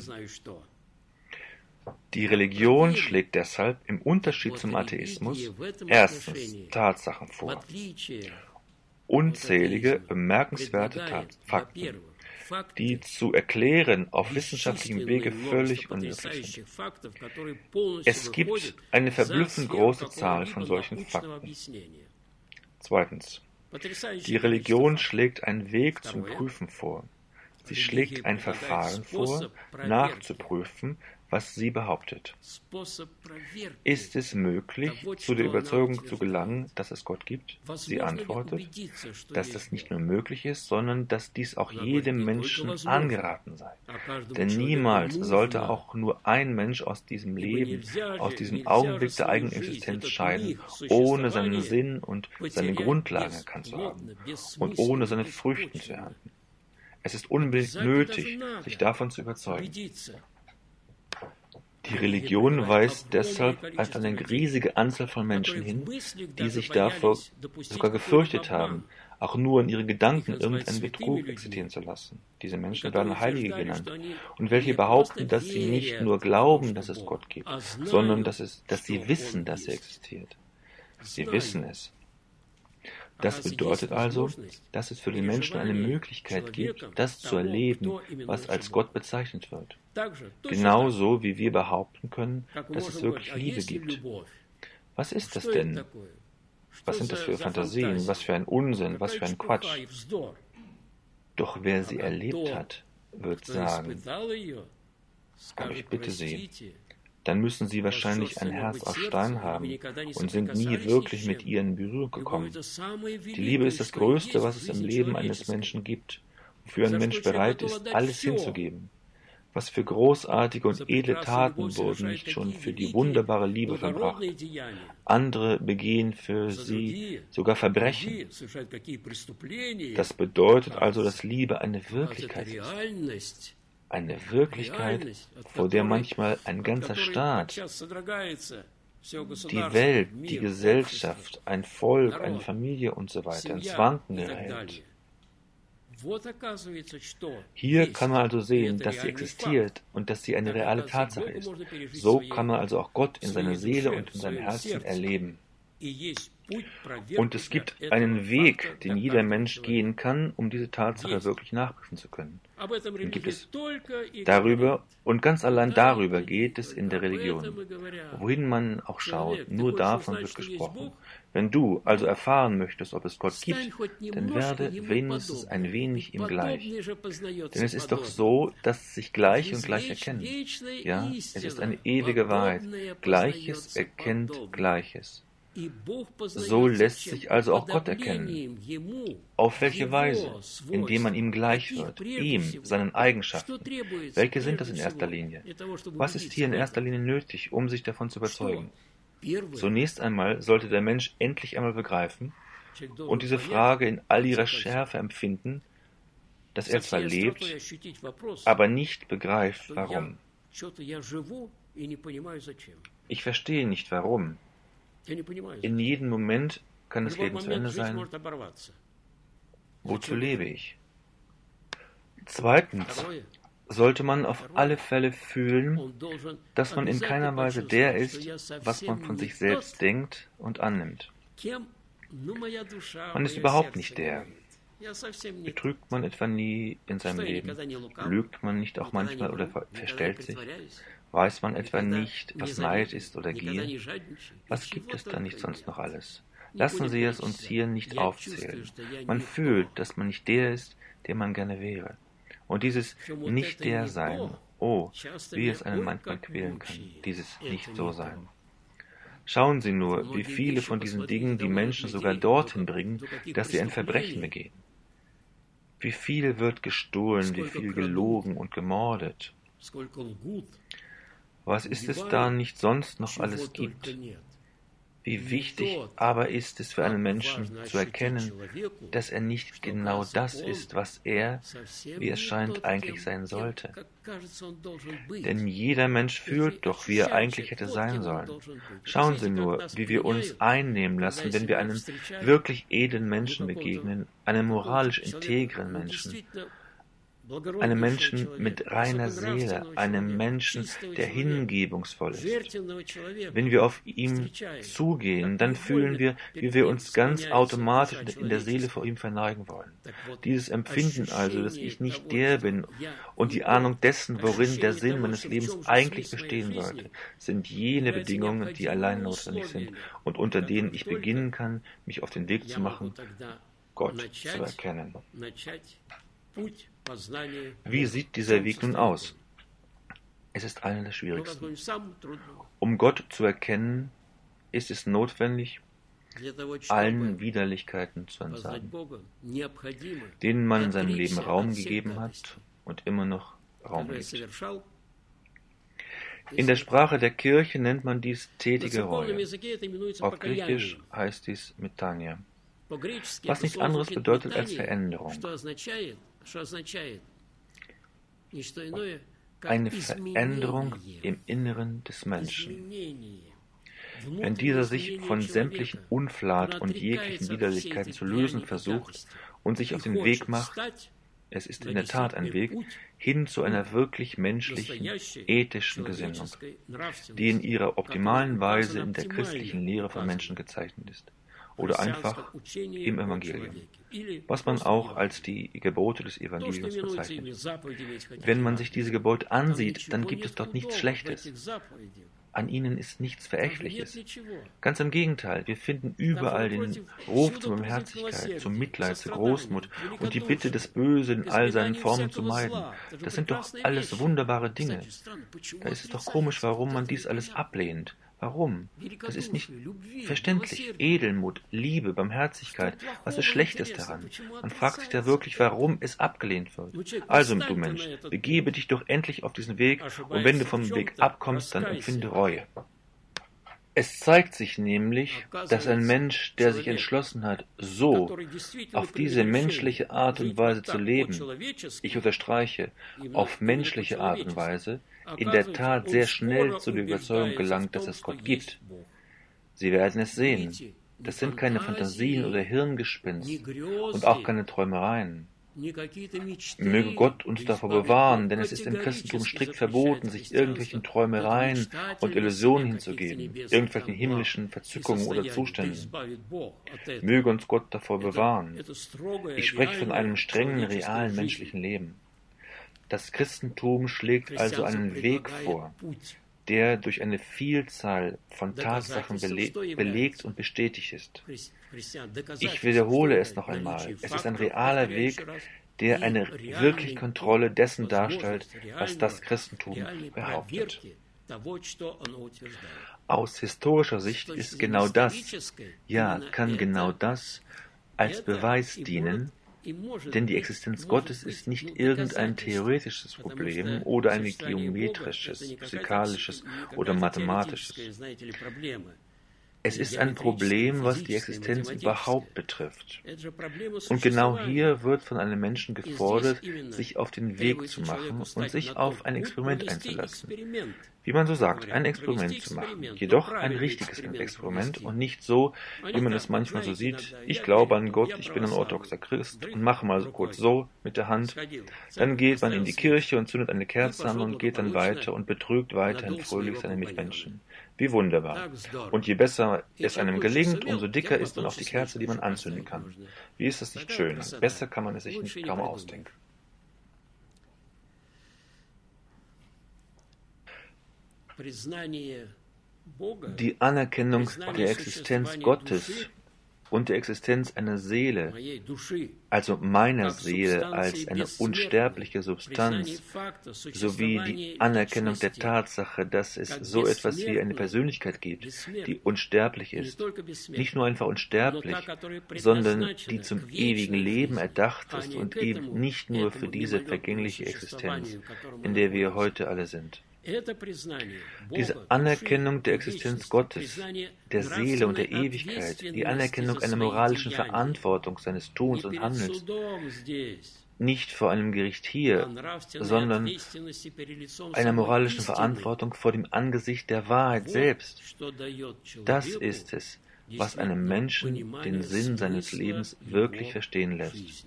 Die Religion schlägt deshalb im Unterschied zum Atheismus erstens Tatsachen vor, unzählige bemerkenswerte Tat- Fakten, die zu erklären auf wissenschaftlichem Wege völlig unmöglich sind. Es gibt eine verblüffend große Zahl von solchen Fakten. Zweitens. Die Religion schlägt einen Weg zum Prüfen vor. Sie schlägt ein Verfahren vor, nachzuprüfen, was sie behauptet. Ist es möglich, zu der Überzeugung zu gelangen, dass es Gott gibt? Sie antwortet, dass das nicht nur möglich ist, sondern dass dies auch jedem Menschen angeraten sei. Denn niemals sollte auch nur ein Mensch aus diesem Leben, aus diesem Augenblick der eigenen Existenz scheiden, ohne seinen Sinn und seine Grundlagen erkannt zu haben und ohne seine Früchte zu ernten. Es ist unbedingt nötig, sich davon zu überzeugen. Die Religion weist deshalb auf eine riesige Anzahl von Menschen hin, die sich davor sogar gefürchtet haben, auch nur in ihren Gedanken irgendeinen Betrug existieren zu lassen. Diese Menschen werden Heilige genannt, und welche behaupten, dass sie nicht nur glauben, dass es Gott gibt, sondern dass, es, dass sie wissen, dass er existiert. Sie wissen es. Das bedeutet also, dass es für den Menschen eine Möglichkeit gibt, das zu erleben, was als Gott bezeichnet wird. Genauso wie wir behaupten können, dass es wirklich Liebe gibt. Was ist das denn? Was sind das für Fantasien? Was für ein Unsinn? Was für ein Quatsch? Doch wer sie erlebt hat, wird sagen, aber ich bitte Sie, dann müssen sie wahrscheinlich ein Herz aus Stein haben und sind nie wirklich mit ihr in Berührung gekommen. Die Liebe ist das Größte, was es im Leben eines Menschen gibt, wofür ein Mensch bereit ist, alles hinzugeben. Was für großartige und edle Taten wurden nicht schon für die wunderbare Liebe verbracht. Andere begehen für sie sogar Verbrechen. Das bedeutet also, dass Liebe eine Wirklichkeit ist. Eine Wirklichkeit, vor der manchmal ein ganzer Staat, die Welt, die Gesellschaft, ein Volk, eine Familie und so weiter ins Wanken gerät. Hier kann man also sehen, dass sie existiert und dass sie eine reale Tatsache ist. So kann man also auch Gott in seiner Seele und in seinem Herzen erleben. Und es gibt einen Weg, den jeder Mensch gehen kann, um diese Tatsache wirklich nachprüfen zu können. Den gibt es darüber und ganz allein darüber geht es in der Religion. Wohin man auch schaut, nur davon wird gesprochen. Wenn du also erfahren möchtest, ob es Gott gibt, dann werde wenigstens ein wenig ihm gleich. Denn es ist doch so, dass es sich gleich und gleich erkennen. Ja, es ist eine ewige Wahrheit. Gleiches erkennt Gleiches. So lässt sich also auch Gott erkennen. Auf welche Weise? Indem man ihm gleich wird, ihm, seinen Eigenschaften. Welche sind das in erster Linie? Was ist hier in erster Linie nötig, um sich davon zu überzeugen? Zunächst einmal sollte der Mensch endlich einmal begreifen und diese Frage in all ihrer Schärfe empfinden, dass er zwar lebt, aber nicht begreift, warum. Ich verstehe nicht, warum. In jedem Moment kann das Leben zu Ende sein. Wozu lebe ich? Zweitens sollte man auf alle Fälle fühlen, dass man in keiner Weise der ist, was man von sich selbst denkt und annimmt. Man ist überhaupt nicht der. Betrügt man etwa nie in seinem Leben? Lügt man nicht auch manchmal oder verstellt sich? Weiß man etwa nicht, was Neid ist oder Gier? Was gibt es da nicht sonst noch alles? Lassen Sie es uns hier nicht aufzählen. Man fühlt, dass man nicht der ist, der man gerne wäre. Und dieses nicht der Sein, oh, wie es einen manchmal quälen kann, dieses nicht so sein. Schauen Sie nur, wie viele von diesen Dingen die Menschen sogar dorthin bringen, dass sie ein Verbrechen begehen. Wie viel wird gestohlen, wie viel gelogen und gemordet. Was ist es da nicht sonst noch alles gibt? Wie wichtig aber ist es für einen Menschen zu erkennen, dass er nicht genau das ist, was er, wie es scheint, eigentlich sein sollte. Denn jeder Mensch fühlt doch, wie er eigentlich hätte sein sollen. Schauen Sie nur, wie wir uns einnehmen lassen, wenn wir einem wirklich edlen Menschen begegnen, einem moralisch integren Menschen. Einem Menschen mit reiner Seele, einem Menschen, der hingebungsvoll ist. Wenn wir auf ihn zugehen, dann fühlen wir, wie wir uns ganz automatisch in der Seele vor ihm verneigen wollen. Dieses Empfinden also, dass ich nicht der bin und die Ahnung dessen, worin der Sinn meines Lebens eigentlich bestehen sollte, sind jene Bedingungen, die allein notwendig sind und unter denen ich beginnen kann, mich auf den Weg zu machen, Gott zu erkennen. Wie sieht dieser Weg nun aus? Es ist einer der schwierigsten. Um Gott zu erkennen, ist es notwendig, allen Widerlichkeiten zu entsagen, denen man in seinem Leben Raum gegeben hat und immer noch Raum gibt. In der Sprache der Kirche nennt man dies tätige Reue. Auf Griechisch heißt dies Metania, was nichts anderes bedeutet als Veränderung. Eine Veränderung im Inneren des Menschen. Wenn dieser sich von sämtlichen Unflat und jeglichen Widerlichkeiten zu lösen versucht und sich auf den Weg macht, es ist in der Tat ein Weg, hin zu einer wirklich menschlichen, ethischen Gesinnung, die in ihrer optimalen Weise in der christlichen Lehre von Menschen gezeichnet ist. Oder einfach im Evangelium, was man auch als die Gebote des Evangeliums bezeichnet. Wenn man sich diese Gebote ansieht, dann gibt es dort nichts Schlechtes. An ihnen ist nichts Verächtliches. Ganz im Gegenteil, wir finden überall den Ruf zur Barmherzigkeit, zum Mitleid, zur Großmut und die Bitte, das Böse in all seinen Formen zu meiden. Das sind doch alles wunderbare Dinge. Da ist es doch komisch, warum man dies alles ablehnt. Warum? Das ist nicht verständlich. Edelmut, Liebe, Barmherzigkeit, was ist Schlechtes daran? Man fragt sich da wirklich, warum es abgelehnt wird. Also, du Mensch, begebe dich doch endlich auf diesen Weg und wenn du vom Weg abkommst, dann empfinde Reue. Es zeigt sich nämlich, dass ein Mensch, der sich entschlossen hat, so, auf diese menschliche Art und Weise zu leben, ich unterstreiche, auf menschliche Art und Weise, in der Tat sehr schnell zu der Überzeugung gelangt, dass es Gott gibt. Sie werden es sehen. Das sind keine Fantasien oder Hirngespinst und auch keine Träumereien. Möge Gott uns davor bewahren, denn es ist im Christentum strikt verboten, sich irgendwelchen Träumereien und Illusionen hinzugeben, irgendwelchen himmlischen Verzückungen oder Zuständen. Möge uns Gott davor bewahren. Ich spreche von einem strengen, realen menschlichen Leben. Das Christentum schlägt also einen Weg vor, der durch eine Vielzahl von Tatsachen bele- belegt und bestätigt ist. Ich wiederhole es noch einmal. Es ist ein realer Weg, der eine wirkliche Kontrolle dessen darstellt, was das Christentum behauptet. Aus historischer Sicht ist genau das, ja, kann genau das als Beweis dienen, denn die Existenz Gottes ist nicht irgendein theoretisches Problem oder ein geometrisches, physikalisches oder mathematisches. Es ist ein Problem, was die Existenz überhaupt betrifft. Und genau hier wird von einem Menschen gefordert, sich auf den Weg zu machen und sich auf ein Experiment einzulassen. Wie man so sagt, ein Experiment zu machen. Jedoch ein richtiges Experiment und nicht so, wie man es manchmal so sieht. Ich glaube an Gott, ich bin ein orthodoxer Christ und mache mal so kurz so mit der Hand. Dann geht man in die Kirche und zündet eine Kerze an und geht dann weiter und betrügt weiterhin fröhlich seine Mitmenschen. Wie wunderbar. Und je besser es einem gelingt, umso dicker ist dann auch die Kerze, die man anzünden kann. Wie ist das nicht schön? Besser kann man es sich nicht kaum ausdenken. Die Anerkennung der Existenz Gottes und der Existenz einer Seele, also meiner Seele als eine unsterbliche Substanz, sowie die Anerkennung der Tatsache, dass es so etwas wie eine Persönlichkeit gibt, die unsterblich ist, nicht nur einfach unsterblich, sondern die zum ewigen Leben erdacht ist und eben nicht nur für diese vergängliche Existenz, in der wir heute alle sind. Diese Anerkennung der Existenz Gottes, der Seele und der Ewigkeit, die Anerkennung einer moralischen Verantwortung seines Tuns und Handelns, nicht vor einem Gericht hier, sondern einer moralischen Verantwortung vor dem Angesicht der Wahrheit selbst. Das ist es, was einem Menschen den Sinn seines Lebens wirklich verstehen lässt.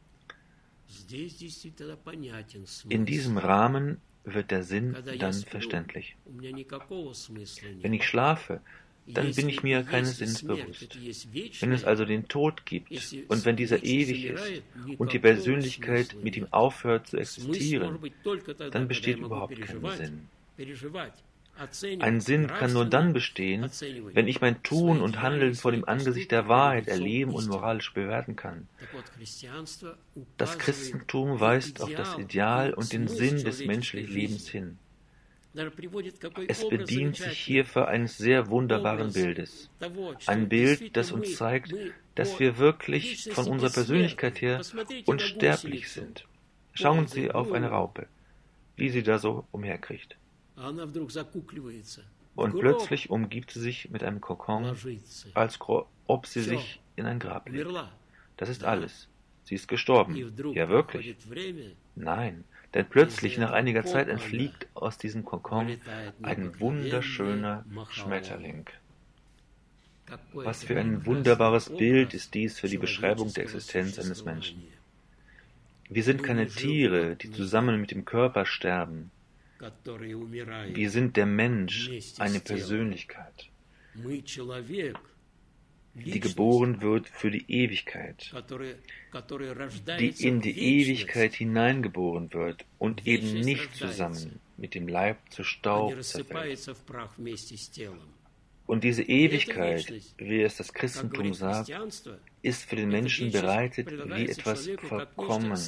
In diesem Rahmen wird der Sinn dann verständlich. Wenn ich schlafe, dann bin ich mir keines Sinns bewusst. Wenn es also den Tod gibt und wenn dieser ewig ist und die Persönlichkeit mit ihm aufhört zu existieren, dann besteht überhaupt kein Sinn. Ein Sinn kann nur dann bestehen, wenn ich mein Tun und Handeln vor dem Angesicht der Wahrheit erleben und moralisch bewerten kann. Das Christentum weist auf das Ideal und den Sinn des menschlichen Lebens hin. Es bedient sich hierfür eines sehr wunderbaren Bildes. Ein Bild, das uns zeigt, dass wir wirklich von unserer Persönlichkeit her unsterblich sind. Schauen Sie auf eine Raupe, wie sie da so umherkriecht. Und plötzlich umgibt sie sich mit einem Kokon, als ob sie sich in ein Grab legt. Das ist alles. Sie ist gestorben. Ja, wirklich. Nein, denn plötzlich nach einiger Zeit entfliegt aus diesem Kokon ein wunderschöner Schmetterling. Was für ein wunderbares Bild ist dies für die Beschreibung der Existenz eines Menschen. Wir sind keine Tiere, die zusammen mit dem Körper sterben. Wir sind der Mensch, eine Persönlichkeit, die geboren wird für die Ewigkeit, die in die Ewigkeit hineingeboren wird und eben nicht zusammen mit dem Leib zu Staub zerfällt. Und diese Ewigkeit, wie es das Christentum sagt, ist für den Menschen bereitet wie etwas Vollkommenes.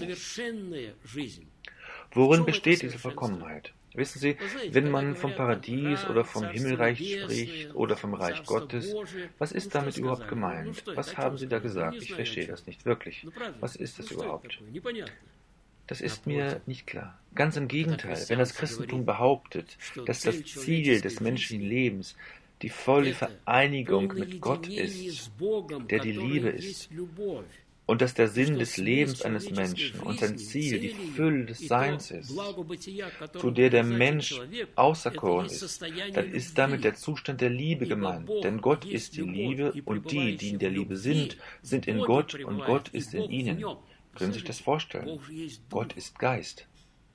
Worin besteht diese Vollkommenheit? Wissen Sie, wenn man vom Paradies oder vom Himmelreich spricht oder vom Reich Gottes, was ist damit überhaupt gemeint? Was haben Sie da gesagt? Ich verstehe das nicht wirklich. Was ist das überhaupt? Das ist mir nicht klar. Ganz im Gegenteil, wenn das Christentum behauptet, dass das Ziel des menschlichen Lebens die volle Vereinigung mit Gott ist, der die Liebe ist, und dass der Sinn des Lebens eines Menschen und sein Ziel die Fülle des Seins ist, zu der der Mensch auserkoren ist, dann ist damit der Zustand der Liebe gemeint. Denn Gott ist die Liebe und die, die in der Liebe sind, sind in Gott und Gott ist in ihnen. Können Sie sich das vorstellen? Gott ist Geist.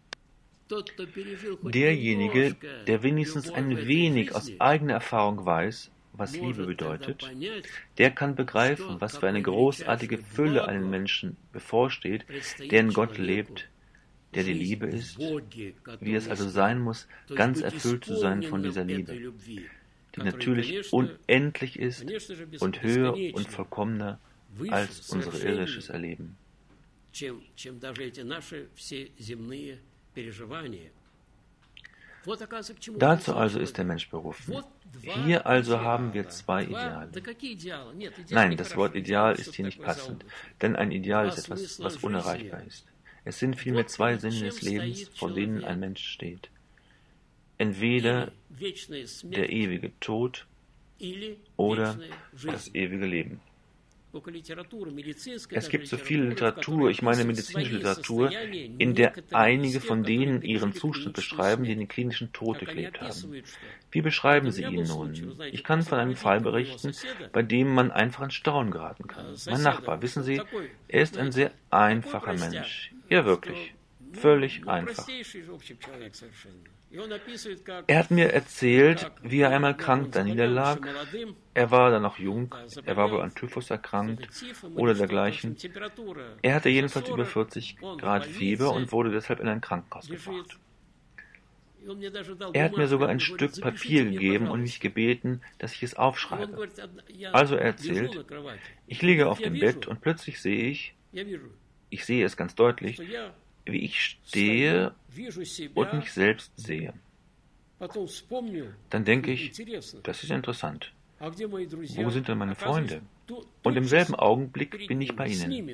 Derjenige, der wenigstens ein wenig aus eigener Erfahrung weiß, was Liebe bedeutet, der kann begreifen, was für eine großartige Fülle einem Menschen bevorsteht, der in Gott lebt, der die Liebe ist, wie es also sein muss, ganz erfüllt zu sein von dieser Liebe, die natürlich unendlich ist und höher und vollkommener als unser irdisches Erleben. Dazu also ist der Mensch berufen. Hier also haben wir zwei Ideale. Nein, das Wort Ideal ist hier nicht passend, denn ein Ideal ist etwas, was unerreichbar ist. Es sind vielmehr zwei Sinne des Lebens, vor denen ein Mensch steht. Entweder der ewige Tod oder das ewige Leben. Es gibt so viel Literatur, ich meine medizinische Literatur, in der einige von denen ihren Zustand beschreiben, die den klinischen Tod durchlebt haben. Wie beschreiben sie ihn nun? Ich kann von einem Fall berichten, bei dem man einfach in Staunen geraten kann. Mein Nachbar, wissen Sie, er ist ein sehr einfacher Mensch. Ja, wirklich. Völlig einfach. Er hat mir erzählt, wie er einmal krank da niederlag. Er war dann noch jung, er war wohl an Typhus erkrankt oder dergleichen. Er hatte jedenfalls über vierzig Grad Fieber und wurde deshalb in ein Krankenhaus gebracht. Er hat mir sogar ein Stück Papier gegeben und mich gebeten, dass ich es aufschreibe. Also er erzählt, ich liege auf dem Bett und plötzlich sehe ich, ich sehe es ganz deutlich, wie ich stehe und mich selbst sehe. Dann denke ich, das ist interessant. Wo sind denn meine Freunde? Und im selben Augenblick bin ich bei ihnen.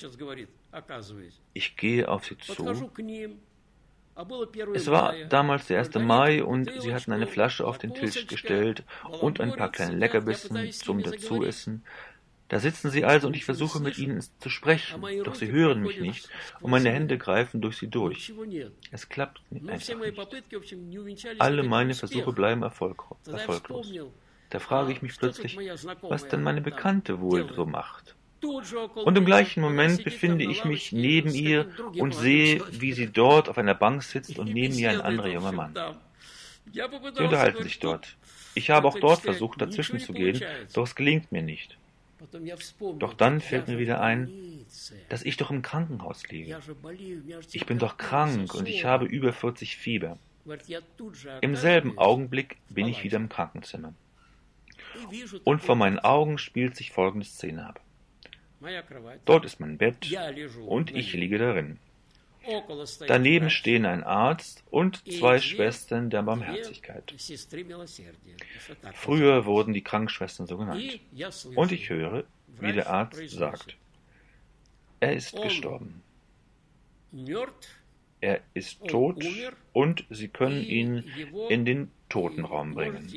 Ich gehe auf sie zu. Es war damals der erste Mai und sie hatten eine Flasche auf den Tisch gestellt und ein paar kleine Leckerbissen zum Dazuessen. Da sitzen sie also und ich versuche mit ihnen zu sprechen, doch sie hören mich nicht und meine Hände greifen durch sie durch. Es klappt einfach nicht. Alle meine Versuche bleiben erfolglos. Da frage ich mich plötzlich, was denn meine Bekannte wohl so macht. Und im gleichen Moment befinde ich mich neben ihr und sehe, wie sie dort auf einer Bank sitzt und neben ihr ein anderer junger Mann. Sie unterhalten sich dort. Ich habe auch dort versucht, dazwischen zu gehen, doch es gelingt mir nicht. Doch dann fällt mir wieder ein, dass ich doch im Krankenhaus liege. Ich bin doch krank und ich habe über vierzig Fieber. Im selben Augenblick bin ich wieder im Krankenzimmer. Und vor meinen Augen spielt sich folgende Szene ab. Dort ist mein Bett und ich liege darin. Daneben stehen ein Arzt und zwei Schwestern der Barmherzigkeit. Früher wurden die Krankenschwestern so genannt. Und ich höre, wie der Arzt sagt, er ist gestorben. Er ist tot und sie können ihn in den Totenraum bringen.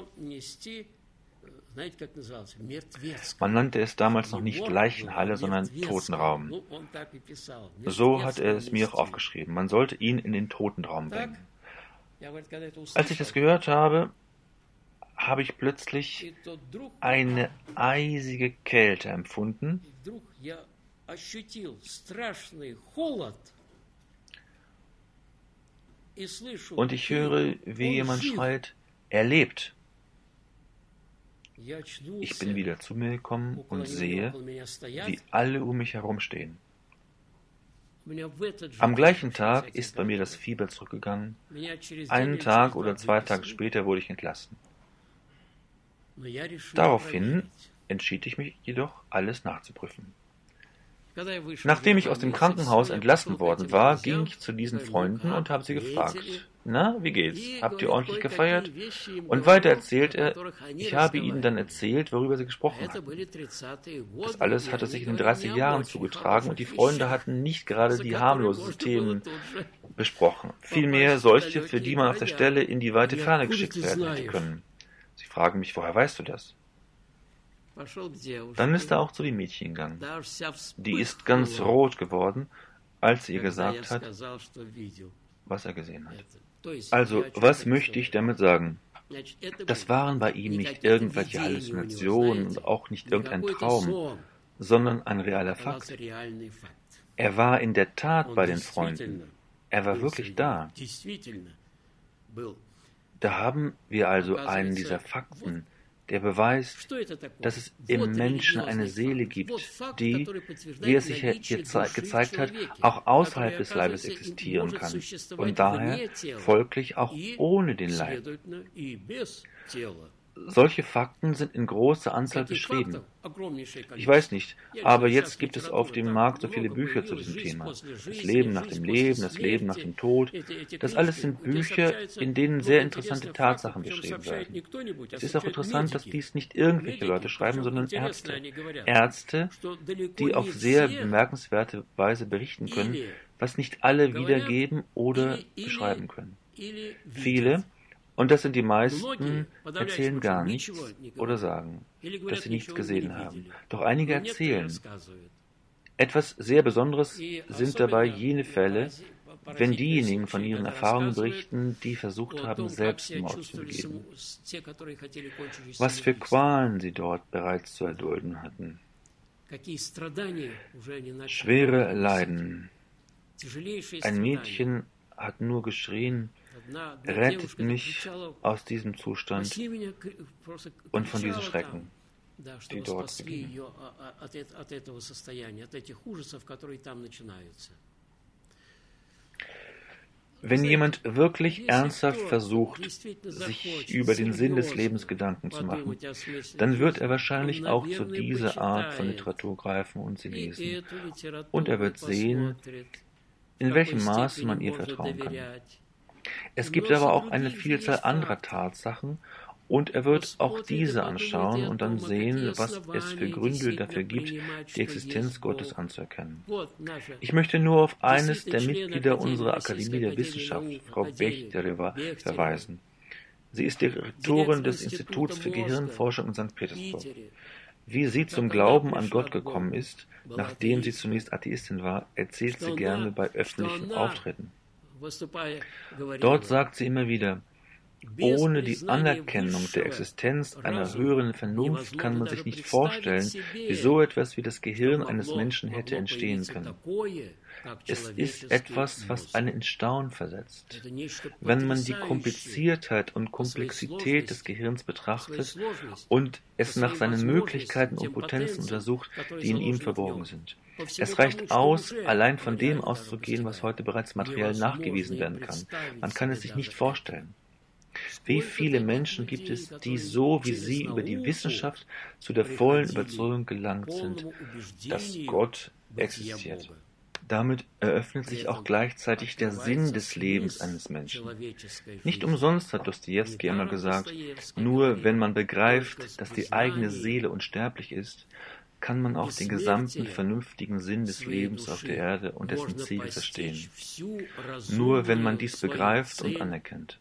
Man nannte es damals noch nicht Leichenhalle, sondern Totenraum. So hat er es mir auch aufgeschrieben. Man sollte ihn in den Totenraum bringen. Als ich das gehört habe, habe ich plötzlich eine eisige Kälte empfunden. Und ich höre, wie jemand schreit, er lebt. Ich bin wieder zu mir gekommen und sehe, wie alle um mich herum stehen. Am gleichen Tag ist bei mir das Fieber zurückgegangen. Einen Tag oder zwei Tage später wurde ich entlassen. Daraufhin entschied ich mich jedoch, alles nachzuprüfen. Nachdem ich aus dem Krankenhaus entlassen worden war, ging ich zu diesen Freunden und habe sie gefragt, na, wie geht's? Habt ihr ordentlich gefeiert? Und weiter erzählt er, ich habe ihnen dann erzählt, worüber sie gesprochen hatten. Das alles hatte sich in den dreißig Jahren zugetragen und die Freunde hatten nicht gerade die harmlosen Themen besprochen. Vielmehr solche, für die man auf der Stelle in die weite Ferne geschickt werden hätte können. Sie fragen mich, woher weißt du das? Dann ist er auch zu dem Mädchen gegangen. Die ist ganz rot geworden, als sie ihr gesagt hat, was er gesehen hat. Also, was möchte ich damit sagen? Das waren bei ihm nicht irgendwelche Halluzinationen und auch nicht irgendein Traum, sondern ein realer Fakt. Er war in der Tat bei den Freunden. Er war wirklich da. Da haben wir also einen dieser Fakten, der beweist, dass es im Menschen eine Seele gibt, die, wie es sich gezeigt hat, auch außerhalb des Leibes existieren kann und daher folglich auch ohne den Leib. Solche Fakten sind in großer Anzahl beschrieben. Ich weiß nicht, aber jetzt gibt es auf dem Markt so viele Bücher zu diesem Thema. Das Leben nach dem Leben, das Leben nach dem Tod. Das alles sind Bücher, in denen sehr interessante Tatsachen beschrieben werden. Es ist auch interessant, dass dies nicht irgendwelche Leute schreiben, sondern Ärzte. Ärzte, die auf sehr bemerkenswerte Weise berichten können, was nicht alle wiedergeben oder beschreiben können. Viele, Und das sind die meisten, erzählen gar nichts oder sagen, dass sie nichts gesehen haben. Doch einige erzählen. Etwas sehr Besonderes sind dabei jene Fälle, wenn diejenigen von ihren Erfahrungen berichten, die versucht haben, Selbstmord zu begehen. Was für Qualen sie dort bereits zu erdulden hatten. Schwere Leiden. Ein Mädchen hat nur geschrien, rettet mich aus diesem Zustand und von diesen Schrecken, die dort beginnen. Wenn jemand wirklich ernsthaft versucht, sich über den Sinn des Lebens Gedanken zu machen, dann wird er wahrscheinlich auch zu dieser Art von Literatur greifen und sie lesen. Und er wird sehen, in welchem Maße man ihr vertrauen kann. Es gibt aber auch eine Vielzahl anderer Tatsachen, und er wird auch diese anschauen und dann sehen, was es für Gründe dafür gibt, die Existenz Gottes anzuerkennen. Ich möchte nur auf eines der Mitglieder unserer Akademie der Wissenschaft, Frau Bechterewa, verweisen. Sie ist Direktorin des Instituts für Gehirnforschung in Sankt Petersburg. Wie sie zum Glauben an Gott gekommen ist, nachdem sie zunächst Atheistin war, erzählt sie gerne bei öffentlichen Auftritten. Dort sagt sie immer wieder, ohne die Anerkennung der Existenz einer höheren Vernunft kann man sich nicht vorstellen, wie so etwas wie das Gehirn eines Menschen hätte entstehen können. Es ist etwas, was einen in Staunen versetzt. Wenn man die Kompliziertheit und Komplexität des Gehirns betrachtet und es nach seinen Möglichkeiten und Potenzen untersucht, die in ihm verborgen sind. Es reicht aus, allein von dem auszugehen, was heute bereits materiell nachgewiesen werden kann. Man kann es sich nicht vorstellen. Wie viele Menschen gibt es, die so wie Sie über die Wissenschaft zu der vollen Überzeugung gelangt sind, dass Gott existiert? Damit eröffnet sich auch gleichzeitig der Sinn des Lebens eines Menschen. Nicht umsonst hat Dostojewski einmal gesagt, nur wenn man begreift, dass die eigene Seele unsterblich ist, kann man auch den gesamten vernünftigen Sinn des Lebens auf der Erde und dessen Ziele verstehen. Nur wenn man dies begreift und anerkennt.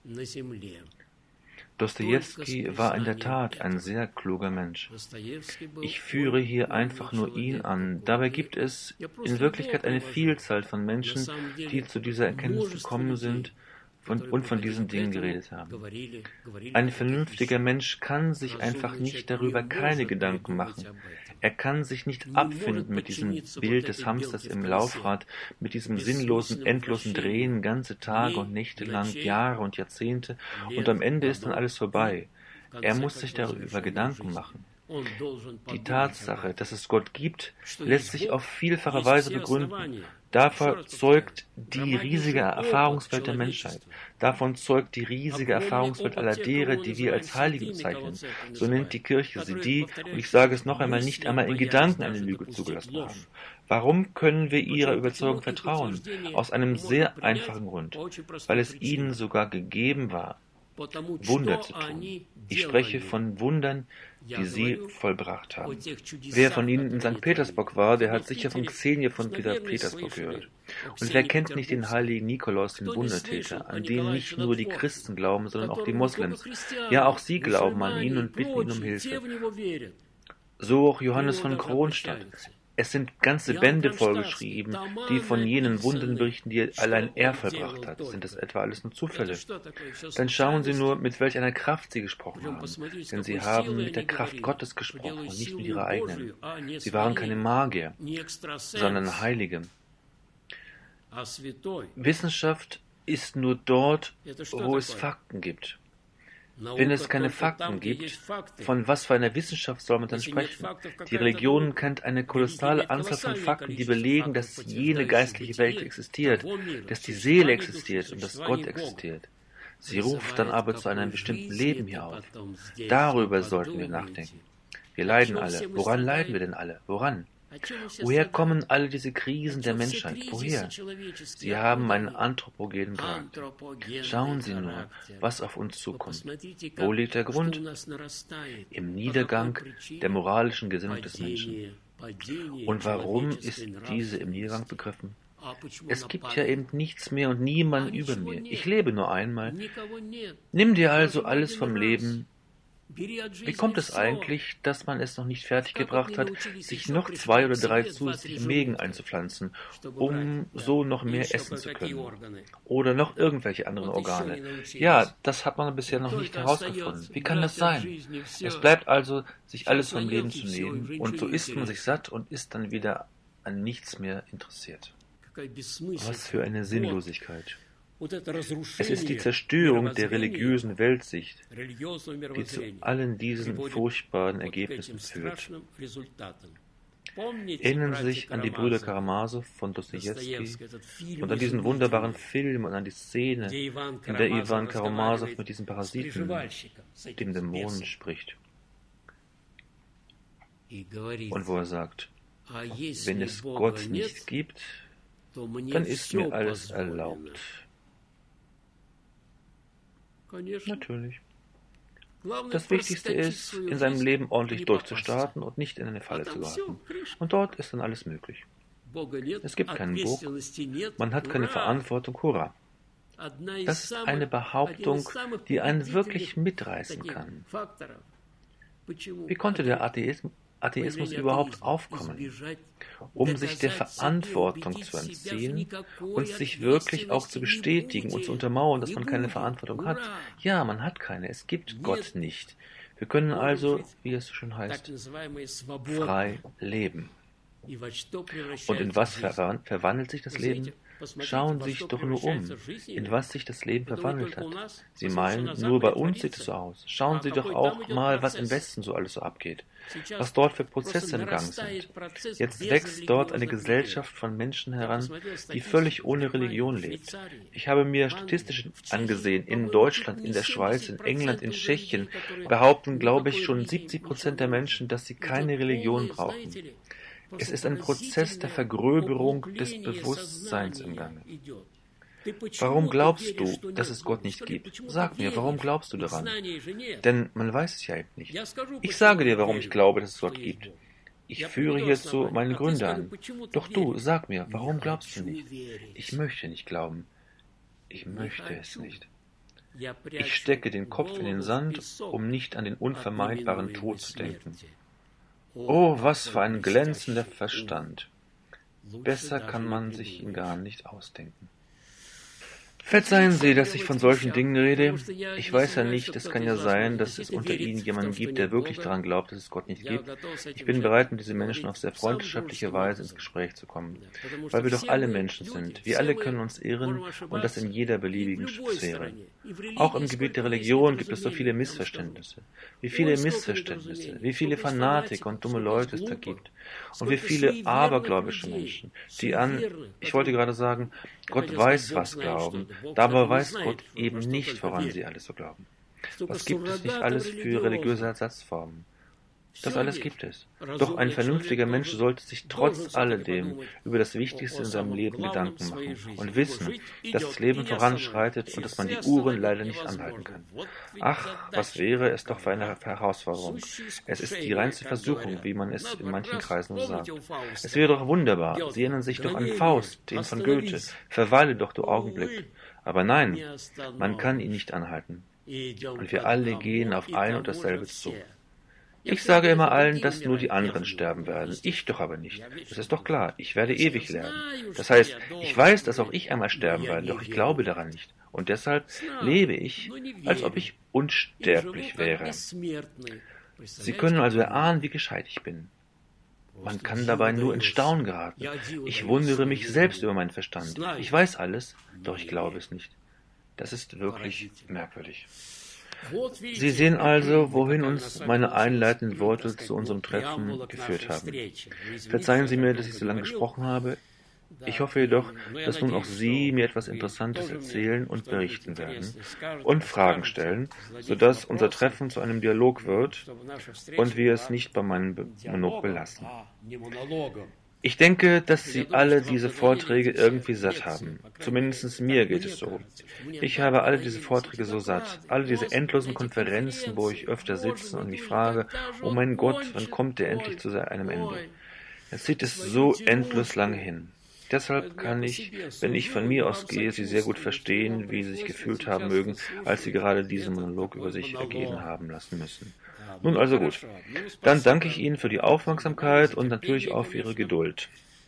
Dostojewski war in der Tat ein sehr kluger Mensch. Ich führe hier einfach nur ihn an. Dabei gibt es in Wirklichkeit eine Vielzahl von Menschen, die zu dieser Erkenntnis gekommen sind und von diesen Dingen geredet haben. Ein vernünftiger Mensch kann sich einfach nicht darüber keine Gedanken machen. Er kann sich nicht abfinden mit diesem Bild des Hamsters im Laufrad, mit diesem sinnlosen, endlosen Drehen, ganze Tage und Nächte lang, Jahre und Jahrzehnte, und am Ende ist dann alles vorbei. Er muss sich darüber Gedanken machen. Die Tatsache, dass es Gott gibt, lässt sich auf vielfache Weise begründen. Davon zeugt die riesige Erfahrungswelt der Menschheit. Davon zeugt die riesige Erfahrungswelt aller derer, die wir als Heilige bezeichnen. So nennt die Kirche sie, die, und ich sage es noch einmal, nicht einmal in Gedanken eine Lüge zugelassen haben. Warum können wir ihrer Überzeugung vertrauen? Aus einem sehr einfachen Grund, weil es ihnen sogar gegeben war, Wunder zu tun. Ich spreche von Wundern, die sie vollbracht haben. Wer von Ihnen in Sankt Petersburg war, der hat sicher von Xenia von Peter Petersburg gehört. Und wer kennt nicht den heiligen Nikolaus, den Wundertäter, an den nicht nur die Christen glauben, sondern auch die Moslems. Ja, auch sie glauben an ihn und bitten ihn um Hilfe. So auch Johannes von Kronstadt. Es sind ganze Bände vollgeschrieben, die von jenen Wunden berichten, die allein er vollbracht hat. Sind das etwa alles nur Zufälle? Dann schauen Sie nur, mit welch einer Kraft Sie gesprochen haben. Denn Sie haben mit der Kraft Gottes gesprochen und nicht mit Ihrer eigenen. Sie waren keine Magier, sondern Heilige. Wissenschaft ist nur dort, wo es Fakten gibt. Wenn es keine Fakten gibt, von was für einer Wissenschaft soll man dann sprechen? Die Religion kennt eine kolossale Anzahl von Fakten, die belegen, dass jene geistliche Welt existiert, dass die Seele existiert und dass Gott existiert. Sie ruft dann aber zu einem bestimmten Leben hier auf. Darüber sollten wir nachdenken. Wir leiden alle. Woran leiden wir denn alle? Woran? Woher kommen alle diese Krisen der Menschheit? Woher? Sie haben einen anthropogenen Charakter. Schauen Sie nur, was auf uns zukommt. Wo liegt der Grund? Im Niedergang der moralischen Gesinnung des Menschen. Und warum ist diese im Niedergang begriffen? Es gibt ja eben nichts mehr und niemanden über mir. Ich lebe nur einmal. Nimm dir also alles vom Leben. Wie kommt es eigentlich, dass man es noch nicht fertiggebracht hat, sich noch zwei oder drei zusätzliche Mägen einzupflanzen, um so noch mehr essen zu können? Oder noch irgendwelche anderen Organe? Ja, das hat man bisher noch nicht herausgefunden. Wie kann das sein? Es bleibt also, sich alles vom Leben zu nehmen, und so isst man sich satt und ist dann wieder an nichts mehr interessiert. Was für eine Sinnlosigkeit. Es ist die Zerstörung der religiösen Weltsicht, die zu allen diesen furchtbaren Ergebnissen führt. Erinnern Sie sich an die Brüder Karamasow von Dostojewski und an diesen wunderbaren Film und an die Szene, in der Iwan Karamasow mit diesem Parasiten, dem Dämonen, spricht. Und wo er sagt, wenn es Gott nicht gibt, dann ist mir alles erlaubt. Natürlich. Das Wichtigste ist, in seinem Leben ordentlich durchzustarten und nicht in eine Falle zu geraten. Und dort ist dann alles möglich. Es gibt keinen Burg, man hat keine Verantwortung, hurra. Das ist eine Behauptung, die einen wirklich mitreißen kann. Wie konnte der Atheismus Atheismus überhaupt aufkommen, um sich der Verantwortung zu entziehen und sich wirklich auch zu bestätigen und zu untermauern, dass man keine Verantwortung hat. Ja, man hat keine, es gibt Gott nicht. Wir können also, wie es so schön heißt, frei leben. Und in was ver- verwandelt sich das Leben? Schauen Sie sich doch nur um, in was sich das Leben verwandelt hat. Sie meinen, nur bei uns sieht es so aus. Schauen Sie doch auch mal, was im Westen so alles so abgeht, was dort für Prozesse im Gang sind. Jetzt wächst dort eine Gesellschaft von Menschen heran, die völlig ohne Religion lebt. Ich habe mir statistisch angesehen, in Deutschland, in der Schweiz, in England, in Tschechien behaupten, glaube ich, schon siebzig Prozent der Menschen, dass sie keine Religion brauchen. Es ist ein Prozess der Vergröberung des Bewusstseins im Gange. Warum glaubst du, dass es Gott nicht gibt? Sag mir, warum glaubst du daran? Denn man weiß es ja eben nicht. Ich sage dir, warum ich glaube, dass es Gott gibt. Ich führe hierzu meine Gründe an. Doch du, sag mir, warum glaubst du nicht? Ich möchte nicht glauben. Ich möchte es nicht. Ich stecke den Kopf in den Sand, um nicht an den unvermeidbaren Tod zu denken. Oh, was für ein glänzender Verstand. Besser kann man sich ihn gar nicht ausdenken. Verzeihen Sie, dass ich von solchen Dingen rede. Ich weiß ja nicht, es kann ja sein, dass es unter Ihnen jemanden gibt, der wirklich daran glaubt, dass es Gott nicht gibt. Ich bin bereit, mit diesen Menschen auf sehr freundschaftliche Weise ins Gespräch zu kommen, weil wir doch alle Menschen sind. Wir alle können uns irren und das in jeder beliebigen Sphäre. Auch im Gebiet der Religion gibt es so viele Missverständnisse. Wie viele Missverständnisse, wie viele Fanatiker und dumme Leute es da gibt. Und wie viele abergläubische Menschen, die an, ich wollte gerade sagen, Gott weiß was glauben, dabei weiß Gott eben nicht, woran sie alles so glauben. Was gibt es nicht alles für religiöse Ersatzformen? Das alles gibt es. Doch ein vernünftiger Mensch sollte sich trotz alledem über das Wichtigste in seinem Leben Gedanken machen und wissen, dass das Leben voranschreitet und dass man die Uhren leider nicht anhalten kann. Ach, was wäre es doch für eine Herausforderung. Es ist die reinste Versuchung, wie man es in manchen Kreisen so sagt. Es wäre doch wunderbar, Sie erinnern sich doch an Faust, den von Goethe, verweile doch, du Augenblick. Aber nein, man kann ihn nicht anhalten. Und wir alle gehen auf ein und dasselbe zu. Ich sage immer allen, dass nur die anderen sterben werden, ich doch aber nicht. Das ist doch klar, ich werde ewig leben. Das heißt, ich weiß, dass auch ich einmal sterben werde, doch ich glaube daran nicht. Und deshalb lebe ich, als ob ich unsterblich wäre. Sie können also erahnen, wie gescheit ich bin. Man kann dabei nur in Staunen geraten. Ich wundere mich selbst über meinen Verstand. Ich weiß alles, doch ich glaube es nicht. Das ist wirklich merkwürdig. Sie sehen also, wohin uns meine einleitenden Worte zu unserem Treffen geführt haben. Verzeihen Sie mir, dass ich so lange gesprochen habe. Ich hoffe jedoch, dass nun auch Sie mir etwas Interessantes erzählen und berichten werden und Fragen stellen, sodass unser Treffen zu einem Dialog wird und wir es nicht bei meinem Monolog belassen. Ich denke, dass Sie alle diese Vorträge irgendwie satt haben. Zumindest mir geht es so. Ich habe alle diese Vorträge so satt. Alle diese endlosen Konferenzen, wo ich öfter sitze und mich frage, oh mein Gott, wann kommt der endlich zu einem Ende? Es zieht es so endlos lange hin. Deshalb kann ich, wenn ich von mir aus gehe, Sie sehr gut verstehen, wie Sie sich gefühlt haben mögen, als Sie gerade diesen Monolog über sich ergehen haben lassen müssen. Nun also gut, dann danke ich Ihnen für die Aufmerksamkeit und natürlich auch für Ihre Geduld.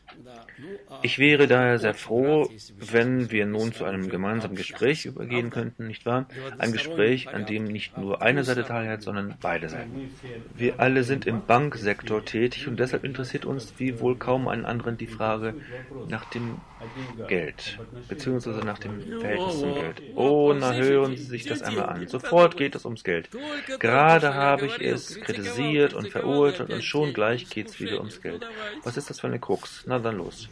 Ich wäre daher sehr froh, wenn wir nun zu einem gemeinsamen Gespräch übergehen könnten, nicht wahr? Ein Gespräch, an dem nicht nur eine Seite teilhat, sondern beide Seiten. Wir alle sind im Banksektor tätig und deshalb interessiert uns wie wohl kaum einen anderen die Frage nach dem Geld, beziehungsweise nach dem Verhältnis zum Geld. Oh, na hören Sie sich das einmal an. Sofort geht es ums Geld. Gerade habe ich es kritisiert und verurteilt und schon gleich geht es wieder ums Geld. Was ist das für eine Krux? Na dann los.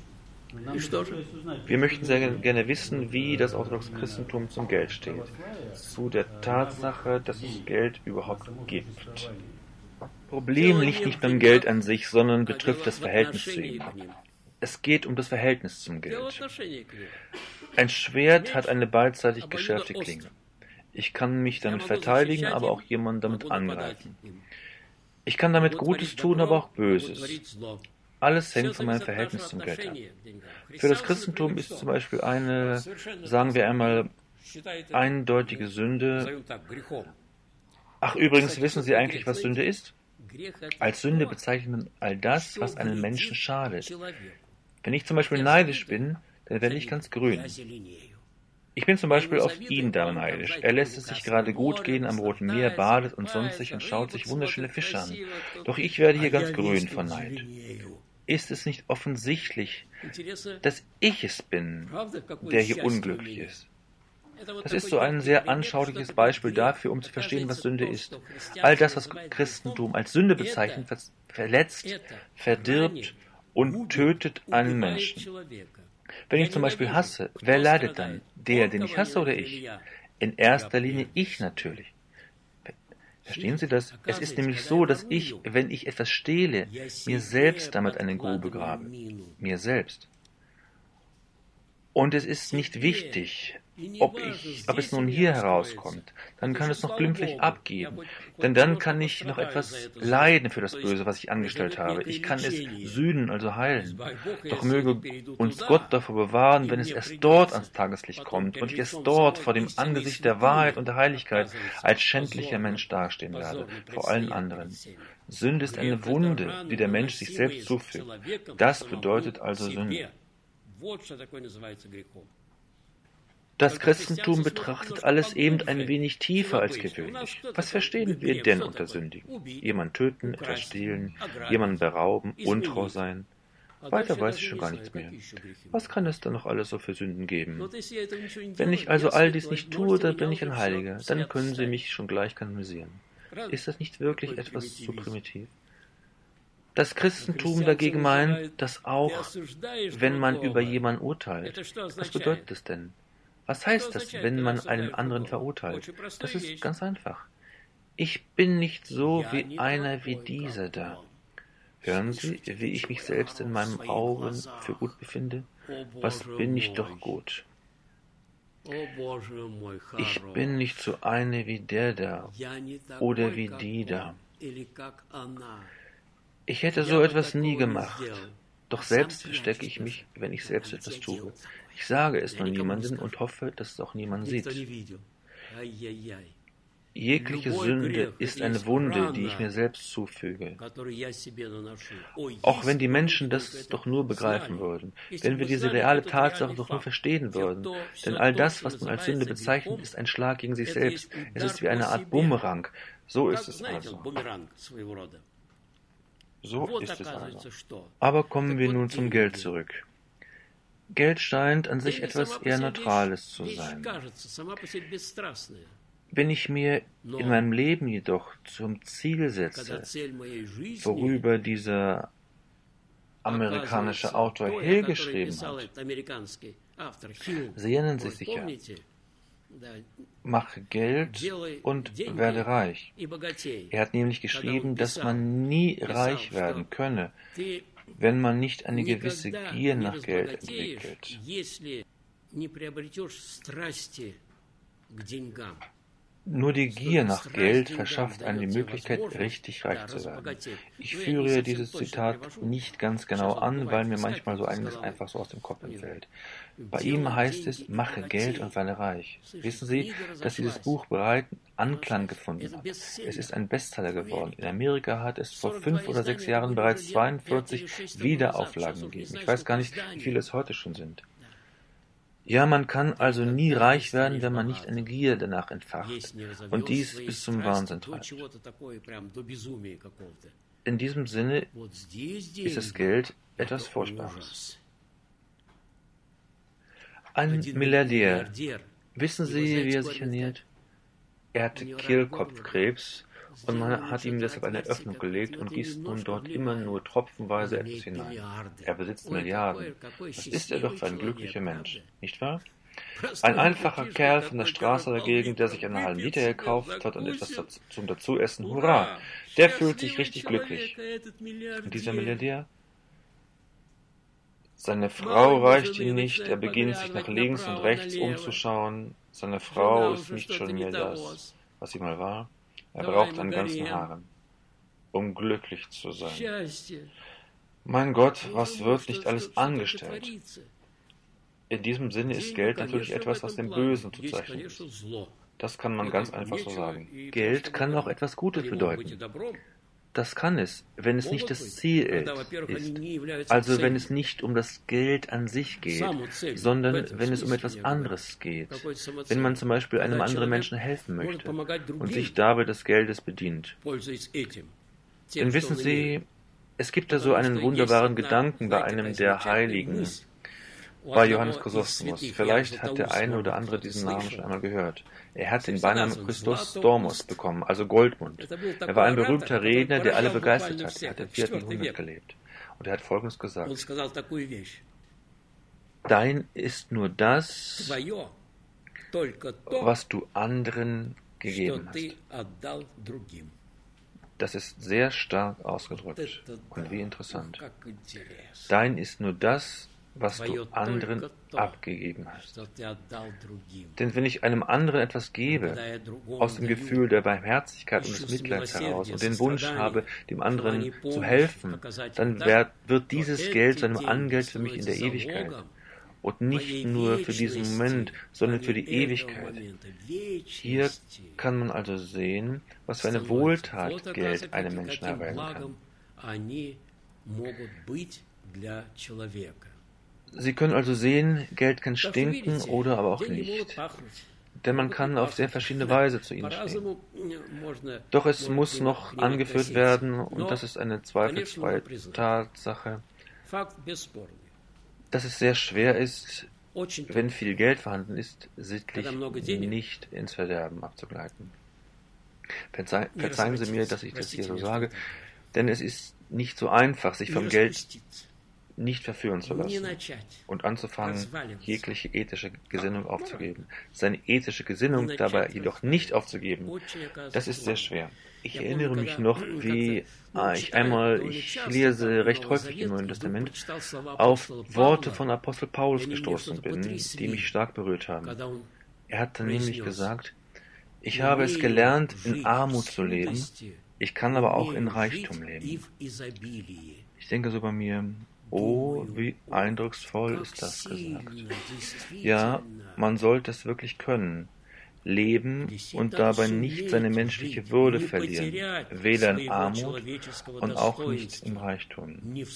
Wir möchten sehr gerne wissen, wie das orthodoxe Christentum zum Geld steht. Zu der Tatsache, dass es Geld überhaupt gibt. Problem liegt nicht beim Geld an sich, sondern betrifft das Verhältnis zu ihm. Es geht um das Verhältnis zum Geld. Ein Schwert hat eine beidseitig geschärfte Klinge. Ich kann mich damit verteidigen, aber auch jemanden damit angreifen. Ich kann damit Gutes tun, aber auch Böses. Alles hängt von meinem Verhältnis zum Geld ab. Für das Christentum ist zum Beispiel eine, sagen wir einmal, eindeutige Sünde. Ach, übrigens, wissen Sie eigentlich, was Sünde ist? Als Sünde bezeichnet man all das, was einem Menschen schadet. Wenn ich zum Beispiel neidisch bin, dann werde ich ganz grün. Ich bin zum Beispiel auf ihn da neidisch. Er lässt es sich gerade gut gehen, am Roten Meer badet und sonst sich und schaut sich wunderschöne Fische an. Doch ich werde hier ganz grün von Neid. Ist es nicht offensichtlich, dass ich es bin, der hier unglücklich ist? Das ist so ein sehr anschauliches Beispiel dafür, um zu verstehen, was Sünde ist. All das, was Christentum als Sünde bezeichnet, verletzt, verdirbt und tötet einen Menschen. Wenn ich zum Beispiel hasse, wer leidet dann? Der, den ich hasse oder ich? In erster Linie ich natürlich. Verstehen Sie das? Es ist nämlich so, dass ich, wenn ich etwas stehle, mir selbst damit eine Grube grabe. Mir selbst. Und es ist nicht wichtig, ob, ich, ob es nun hier herauskommt. Dann kann es noch glimpflich abgehen. Denn dann kann ich noch etwas leiden für das Böse, was ich angestellt habe. Ich kann es sühnen, also heilen. Doch möge uns Gott davor bewahren, wenn es erst dort ans Tageslicht kommt und ich erst dort vor dem Angesicht der Wahrheit und der Heiligkeit als schändlicher Mensch dastehen werde, vor allen anderen. Sünde ist eine Wunde, die der Mensch sich selbst zufügt. Das bedeutet also Sünde. Das Christentum betrachtet alles eben ein wenig tiefer als gewöhnlich. Was verstehen wir denn unter Sündigen? Jemand töten, etwas stehlen, jemanden berauben, untreu sein. Weiter weiß ich schon gar nichts mehr. Was kann es da noch alles so für Sünden geben? Wenn ich also all dies nicht tue, dann bin ich ein Heiliger. Dann können Sie mich schon gleich kanonisieren. Ist das nicht wirklich etwas zu primitiv? Das Christentum dagegen meint, dass auch, wenn man über jemanden urteilt. Was bedeutet das denn? Was heißt das, wenn man einen anderen verurteilt? Das ist ganz einfach. Ich bin nicht so wie einer wie dieser da. Hören Sie, wie ich mich selbst in meinen Augen für gut befinde? Was bin ich doch gut? Ich bin nicht so eine wie der da oder wie die da. Ich hätte so etwas nie gemacht. Doch selbst verstecke ich mich, wenn ich selbst etwas tue. Ich sage es nur niemandem und hoffe, dass es auch niemand sieht. Jegliche Sünde ist eine Wunde, die ich mir selbst zufüge. Auch wenn die Menschen das doch nur begreifen würden, wenn wir diese reale Tatsache doch nur verstehen würden. Denn all das, was man als Sünde bezeichnet, ist ein Schlag gegen sich selbst. Es ist wie eine Art Bumerang. So ist es also. So ist es also. Aber kommen wir nun zum Geld zurück. Geld scheint an sich etwas eher Neutrales zu sein. Wenn ich mir in meinem Leben jedoch zum Ziel setze, worüber dieser amerikanische Autor Hill geschrieben hat, Sie erinnern sich sicher, mache Geld und werde reich. Er hat nämlich geschrieben, dass man nie reich werden könne, wenn man nicht eine gewisse Gier nach Geld entwickelt. Nur die Gier nach Geld verschafft einem die Möglichkeit, richtig reich zu werden. Ich führe dieses Zitat nicht ganz genau an, weil mir manchmal so einiges einfach so aus dem Kopf entfällt. Bei ihm heißt es, mache Geld und werde reich. Wissen Sie, dass dieses Buch breiten Anklang gefunden hat? Es ist ein Bestseller geworden. In Amerika hat es vor fünf oder sechs Jahren bereits zweiundvierzig Wiederauflagen gegeben. Ich weiß gar nicht, wie viele es heute schon sind. Ja, man kann also nie reich werden, wenn man nicht eine Gier danach entfacht und dies bis zum Wahnsinn treibt. In diesem Sinne ist das Geld etwas Furchtbares. Ein Milliardär, wissen Sie, wie er sich ernährt? Er hatte Kehlkopfkrebs und man hat ihm deshalb eine Öffnung gelegt und gießt nun dort immer nur tropfenweise etwas hinein. Er besitzt Milliarden. Was ist er doch für ein glücklicher Mensch, nicht wahr? Ein einfacher Kerl von der Straße dagegen, der sich einen halben Liter gekauft hat und etwas zum Dazuessen, hurra, der fühlt sich richtig glücklich. Und dieser Milliardär? Seine Frau reicht ihm nicht, er beginnt sich nach links und rechts umzuschauen. Seine Frau ist nicht schon mehr das, was sie mal war. Er braucht einen ganzen Harem, um glücklich zu sein. Mein Gott, was wird nicht alles angestellt? In diesem Sinne ist Geld natürlich etwas, was dem Bösen zuzeichnen ist. Das kann man ganz einfach so sagen. Geld kann auch etwas Gutes bedeuten. Das kann es, wenn es nicht das Ziel ist, also wenn es nicht um das Geld an sich geht, sondern wenn es um etwas anderes geht, wenn man zum Beispiel einem anderen Menschen helfen möchte und sich dabei des Geldes bedient. Denn wissen Sie, es gibt da so einen wunderbaren Gedanken bei einem der Heiligen, bei Johannes Chrysostomos. Vielleicht hat der eine oder andere diesen Namen schon einmal gehört. Er hat den Beinamen Christostomos bekommen, also Goldmund. Er war ein berühmter Redner, der alle begeistert hat. Er hat im vierten Jahrhundert gelebt. Und er hat Folgendes gesagt: Dein ist nur das, was du anderen gegeben hast. Das ist sehr stark ausgedrückt. Und wie interessant. Dein ist nur das, was du anderen abgegeben hast. Denn wenn ich einem anderen etwas gebe, aus dem Gefühl der Barmherzigkeit und des Mitleids heraus und den Wunsch habe, dem anderen zu helfen, dann wird dieses Geld zu einem Angeld für mich in der Ewigkeit. Und nicht nur für diesen Moment, sondern für die Ewigkeit. Hier kann man also sehen, was für eine Wohltat Geld einem Menschen erweisen kann. Sie können also sehen, Geld kann stinken oder aber auch nicht. Denn man kann auf sehr verschiedene Weise zu ihnen stehen. Doch es muss noch angeführt werden, und das ist eine zweifelsfreie Tatsache, dass es sehr schwer ist, wenn viel Geld vorhanden ist, sittlich nicht ins Verderben abzugleiten. Verzeih, verzeihen Sie mir, dass ich das hier so sage, denn es ist nicht so einfach, sich vom Geld nicht verführen zu lassen und anzufangen, jegliche ethische Gesinnung aufzugeben. Seine ethische Gesinnung dabei jedoch nicht aufzugeben, das ist sehr schwer. Ich erinnere mich noch, wie ah, ich einmal, ich lese recht häufig im Neuen Testament, auf Worte von Apostel Paulus gestoßen bin, die mich stark berührt haben. Er hat dann nämlich gesagt: Ich habe es gelernt, in Armut zu leben, ich kann aber auch in Reichtum leben. Ich denke so bei mir: Oh, wie eindrucksvoll ist das gesagt. Ja, man sollte es wirklich können. Leben und dabei nicht seine menschliche Würde verlieren, weder in Armut und auch nicht im Reichtum.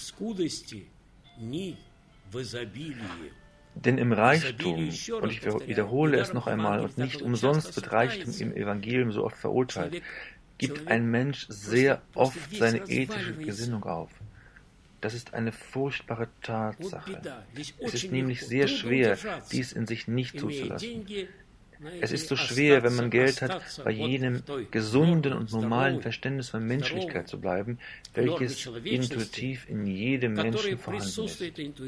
Denn im Reichtum, und ich wiederhole es noch einmal, und nicht umsonst wird Reichtum im Evangelium so oft verurteilt, gibt ein Mensch sehr oft seine ethische Gesinnung auf. Das ist eine furchtbare Tatsache. Es ist nämlich sehr schwer, dies in sich nicht zuzulassen. Es ist so schwer, wenn man Geld hat, bei jenem gesunden und normalen Verständnis von Menschlichkeit zu bleiben, welches intuitiv in jedem Menschen vorhanden ist.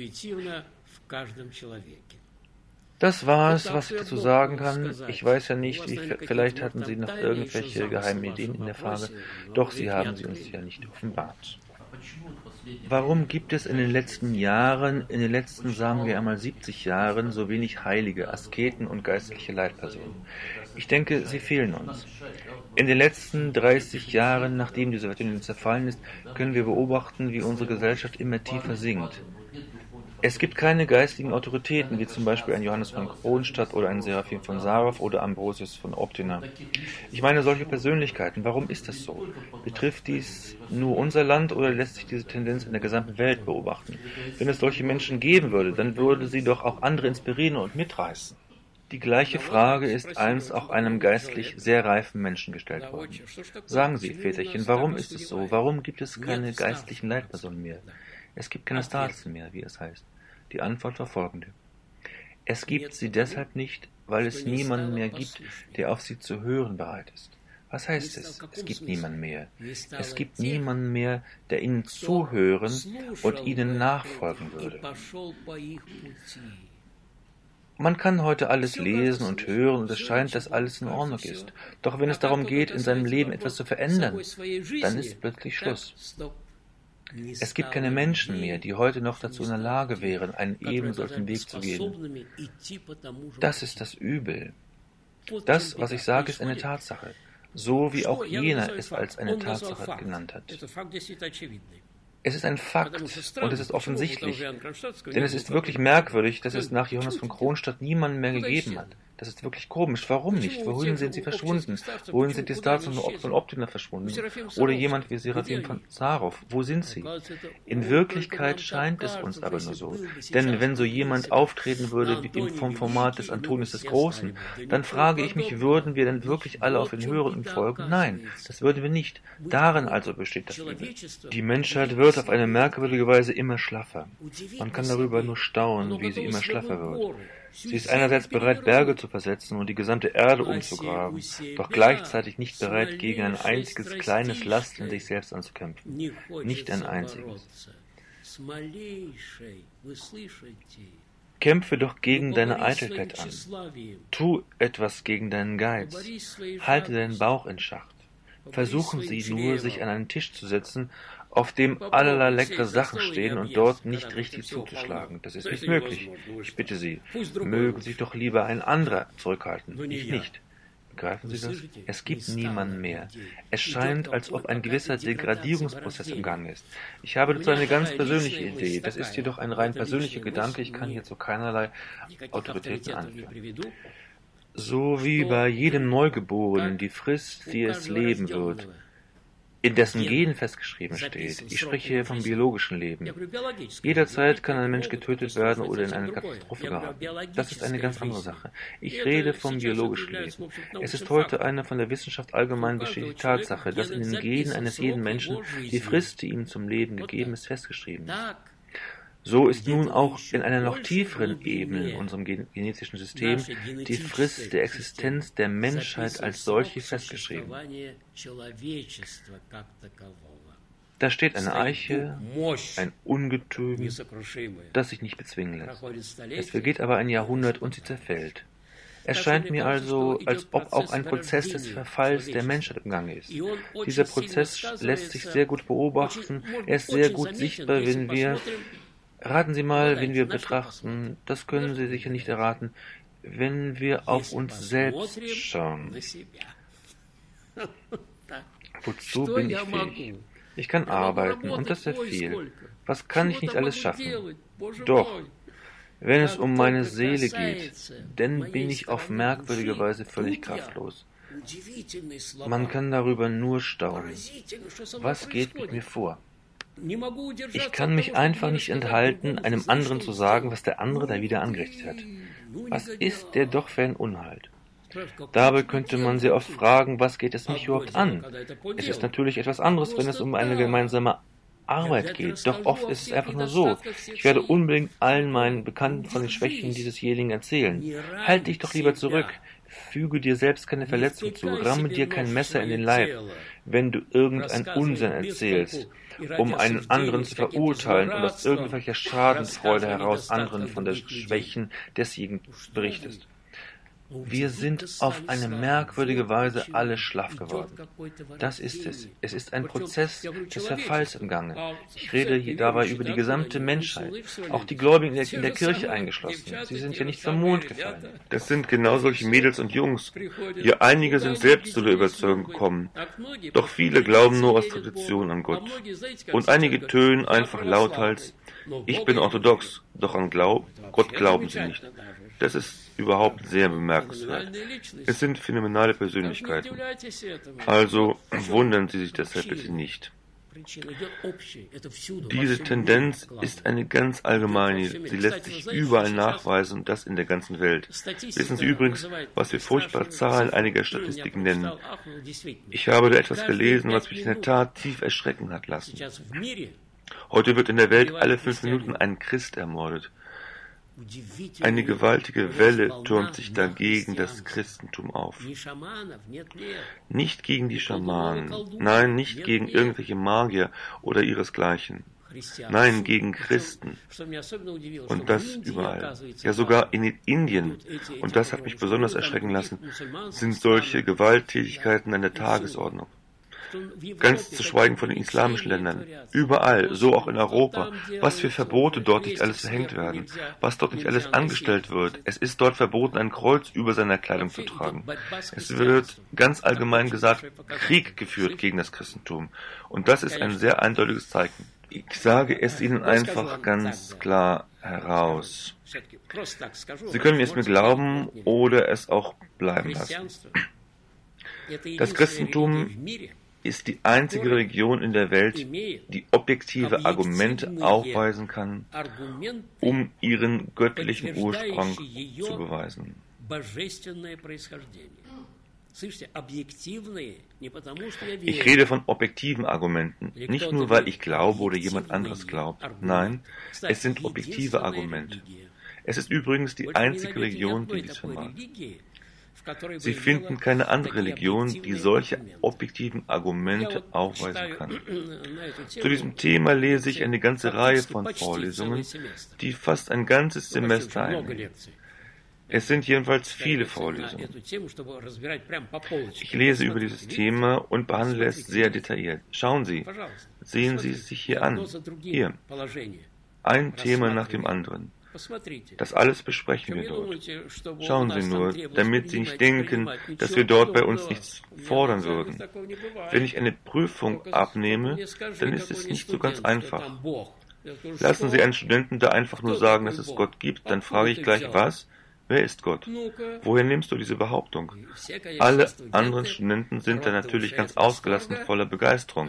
Das war es, was ich dazu sagen kann. Ich weiß ja nicht, wie, vielleicht hatten Sie noch irgendwelche geheimen Ideen in der Frage, doch Sie haben sie uns ja nicht offenbart. Warum gibt es in den letzten Jahren, in den letzten, sagen wir einmal siebzig Jahren, so wenig Heilige, Asketen und geistliche Leitpersonen? Ich denke, sie fehlen uns. In den letzten dreißig Jahren, nachdem die Sowjetunion zerfallen ist, können wir beobachten, wie unsere Gesellschaft immer tiefer sinkt. Es gibt keine geistlichen Autoritäten, wie zum Beispiel ein Johannes von Kronstadt oder ein Seraphim von Sarov oder Ambrosius von Optina. Ich meine solche Persönlichkeiten. Warum ist das so? Betrifft dies nur unser Land oder lässt sich diese Tendenz in der gesamten Welt beobachten? Wenn es solche Menschen geben würde, dann würde sie doch auch andere inspirieren und mitreißen. Die gleiche Frage ist einst auch einem geistlich sehr reifen Menschen gestellt worden. Sagen Sie, Väterchen, warum ist es so? Warum gibt es keine geistlichen Leitpersonen mehr? Es gibt keine Starzen mehr, wie es heißt. Die Antwort war folgende. Es gibt sie deshalb nicht, weil es niemanden mehr gibt, der auf sie zu hören bereit ist. Was heißt es? Es gibt niemanden mehr. Es gibt niemanden mehr, der ihnen zuhören und ihnen nachfolgen würde. Man kann heute alles lesen und hören und es scheint, dass alles in Ordnung ist. Doch wenn es darum geht, in seinem Leben etwas zu verändern, dann ist plötzlich Schluss. Es gibt keine Menschen mehr, die heute noch dazu in der Lage wären, einen eben solchen Weg zu gehen. Das ist das Übel. Das, was ich sage, ist eine Tatsache, so wie auch jener es als eine Tatsache genannt hat. Es ist ein Fakt und es ist offensichtlich, denn es ist wirklich merkwürdig, dass es nach Johannes von Kronstadt niemanden mehr gegeben hat. Das ist wirklich komisch. Warum nicht? Wohin sind sie verschwunden? Wohin sind die Stars von Optina verschwunden? Oder jemand wie Seraphim von Sarov? Wo sind sie? In Wirklichkeit scheint es uns aber nur so. Denn wenn so jemand auftreten würde wie vom Format des Antonius des Großen, dann frage ich mich, würden wir denn wirklich alle auf ihn hören und folgen? Nein, das würden wir nicht. Darin also besteht das Übel. Die Menschheit wird auf eine merkwürdige Weise immer schlaffer. Man kann darüber nur staunen, wie sie immer schlaffer wird. Sie ist einerseits bereit, Berge zu versetzen und die gesamte Erde umzugraben, doch gleichzeitig nicht bereit, gegen ein einziges kleines Last in sich selbst anzukämpfen. Nicht ein einziges. Kämpfe doch gegen deine Eitelkeit an. Tu etwas gegen deinen Geiz. Halte deinen Bauch in Schacht. Versuchen Sie nur, sich an einen Tisch zu setzen, auf dem allerlei leckere Sachen stehen und dort nicht richtig zuzuschlagen. Das ist nicht möglich. Ich bitte Sie, mögen sich doch lieber ein anderer zurückhalten, ich nicht. Begreifen Sie das? Es gibt niemanden mehr. Es scheint, als ob ein gewisser Degradierungsprozess im Gang ist. Ich habe dazu eine ganz persönliche Idee. Das ist jedoch ein rein persönlicher Gedanke. Ich kann hierzu keinerlei Autoritäten anführen. So wie bei jedem Neugeborenen die Frist, die es leben wird, in dessen Gen festgeschrieben steht. Ich spreche hier vom biologischen Leben. Jederzeit kann ein Mensch getötet werden oder in eine Katastrophe geraten. Das ist eine ganz andere Sache. Ich rede vom biologischen Leben. Es ist heute eine von der Wissenschaft allgemein bestätigte Tatsache, dass in den Genen eines jeden Menschen die Frist, die ihm zum Leben gegeben ist, festgeschrieben ist. So ist nun auch in einer noch tieferen Ebene in unserem genetischen System die Frist der Existenz der Menschheit als solche festgeschrieben. Da steht eine Eiche, ein Ungetüm, das sich nicht bezwingen lässt. Es vergeht aber ein Jahrhundert und sie zerfällt. Es scheint mir also, als ob auch ein Prozess des Verfalls der Menschheit im Gange ist. Dieser Prozess lässt sich sehr gut beobachten, er ist sehr gut sichtbar, wenn wir... Raten Sie mal, wenn wir betrachten, das können Sie sicher nicht erraten, wenn wir auf uns selbst schauen. Wozu bin ich fähig? Ich kann arbeiten und das sehr viel. Was kann ich nicht alles schaffen? Doch, wenn es um meine Seele geht, dann bin ich auf merkwürdige Weise völlig kraftlos. Man kann darüber nur staunen. Was geht mit mir vor? Ich kann mich einfach nicht enthalten, einem anderen zu sagen, was der andere da wieder angerichtet hat. Was ist der doch für ein Unhalt? Dabei könnte man sehr oft fragen, was geht es mich überhaupt an? Es ist natürlich etwas anderes, wenn es um eine gemeinsame Arbeit geht, doch oft ist es einfach nur so. Ich werde unbedingt allen meinen Bekannten von den Schwächen diesesjenigen erzählen. Halt dich doch lieber zurück. Füge dir selbst keine Verletzung zu, ramme dir kein Messer in den Leib, wenn du irgendein Unsinn erzählst, um einen anderen zu verurteilen und aus irgendwelcher Schadenfreude heraus anderen von der Schwächen desjenigen berichtest. Wir sind auf eine merkwürdige Weise alle schlaff geworden. Das ist es. Es ist ein Prozess des Verfalls im Gange. Ich rede hier dabei über die gesamte Menschheit, auch die Gläubigen in der, in der Kirche eingeschlossen. Sie sind ja nicht vom Mond gefallen. Das sind genau solche Mädels und Jungs. Ja, einige sind selbst zu der Überzeugung gekommen. Doch viele glauben nur aus Tradition an Gott. Und einige tönen einfach lauthals: Ich bin orthodox, doch an Glaub, Gott glauben sie nicht. Das ist überhaupt sehr bemerkenswert. Es sind phänomenale Persönlichkeiten. Also wundern Sie sich deshalb bitte nicht. Diese Tendenz ist eine ganz allgemeine. Sie lässt sich überall nachweisen, und das in der ganzen Welt. Wissen Sie übrigens, was wir furchtbare Zahlen einiger Statistiken nennen? Ich habe da etwas gelesen, was mich in der Tat tief erschrecken hat lassen. Heute wird in der Welt alle fünf Minuten ein Christ ermordet. Eine gewaltige Welle türmt sich dagegen das Christentum auf. Nicht gegen die Schamanen, nein, nicht gegen irgendwelche Magier oder ihresgleichen. Nein, gegen Christen. Und das überall. Ja, sogar in Indien, und das hat mich besonders erschrecken lassen, sind solche Gewalttätigkeiten an der Tagesordnung. Ganz zu schweigen von den islamischen Ländern. Überall, so auch in Europa. Was für Verbote dort nicht alles verhängt werden. Was dort nicht alles angestellt wird. Es ist dort verboten, ein Kreuz über seiner Kleidung zu tragen. Es wird ganz allgemein gesagt, Krieg geführt gegen das Christentum. Und das ist ein sehr eindeutiges Zeichen. Ich sage es Ihnen einfach ganz klar heraus. Sie können es mir glauben oder es auch bleiben lassen. Das Christentum ist die einzige Religion in der Welt, die objektive Argumente aufweisen kann, um ihren göttlichen Ursprung zu beweisen. Ich rede von objektiven Argumenten, nicht nur, weil ich glaube oder jemand anderes glaubt. Nein, es sind objektive Argumente. Es ist übrigens die einzige Religion, die dies vermag. Sie finden keine andere Religion, die solche objektiven Argumente aufweisen kann. Zu diesem Thema lese ich eine ganze Reihe von Vorlesungen, die fast ein ganzes Semester einnehmen. Es sind jedenfalls viele Vorlesungen. Ich lese über dieses Thema und behandle es sehr detailliert. Schauen Sie, sehen Sie es sich hier an. Hier. Ein Thema nach dem anderen. Das alles besprechen wir dort. Schauen Sie nur, damit Sie nicht denken, dass wir dort bei uns nichts fordern würden. Wenn ich eine Prüfung abnehme, dann ist es nicht so ganz einfach. Lassen Sie einen Studenten da einfach nur sagen, dass es Gott gibt, dann frage ich gleich, was? Wer ist Gott? Woher nimmst du diese Behauptung? Alle anderen Studenten sind da natürlich ganz ausgelassen, voller Begeisterung.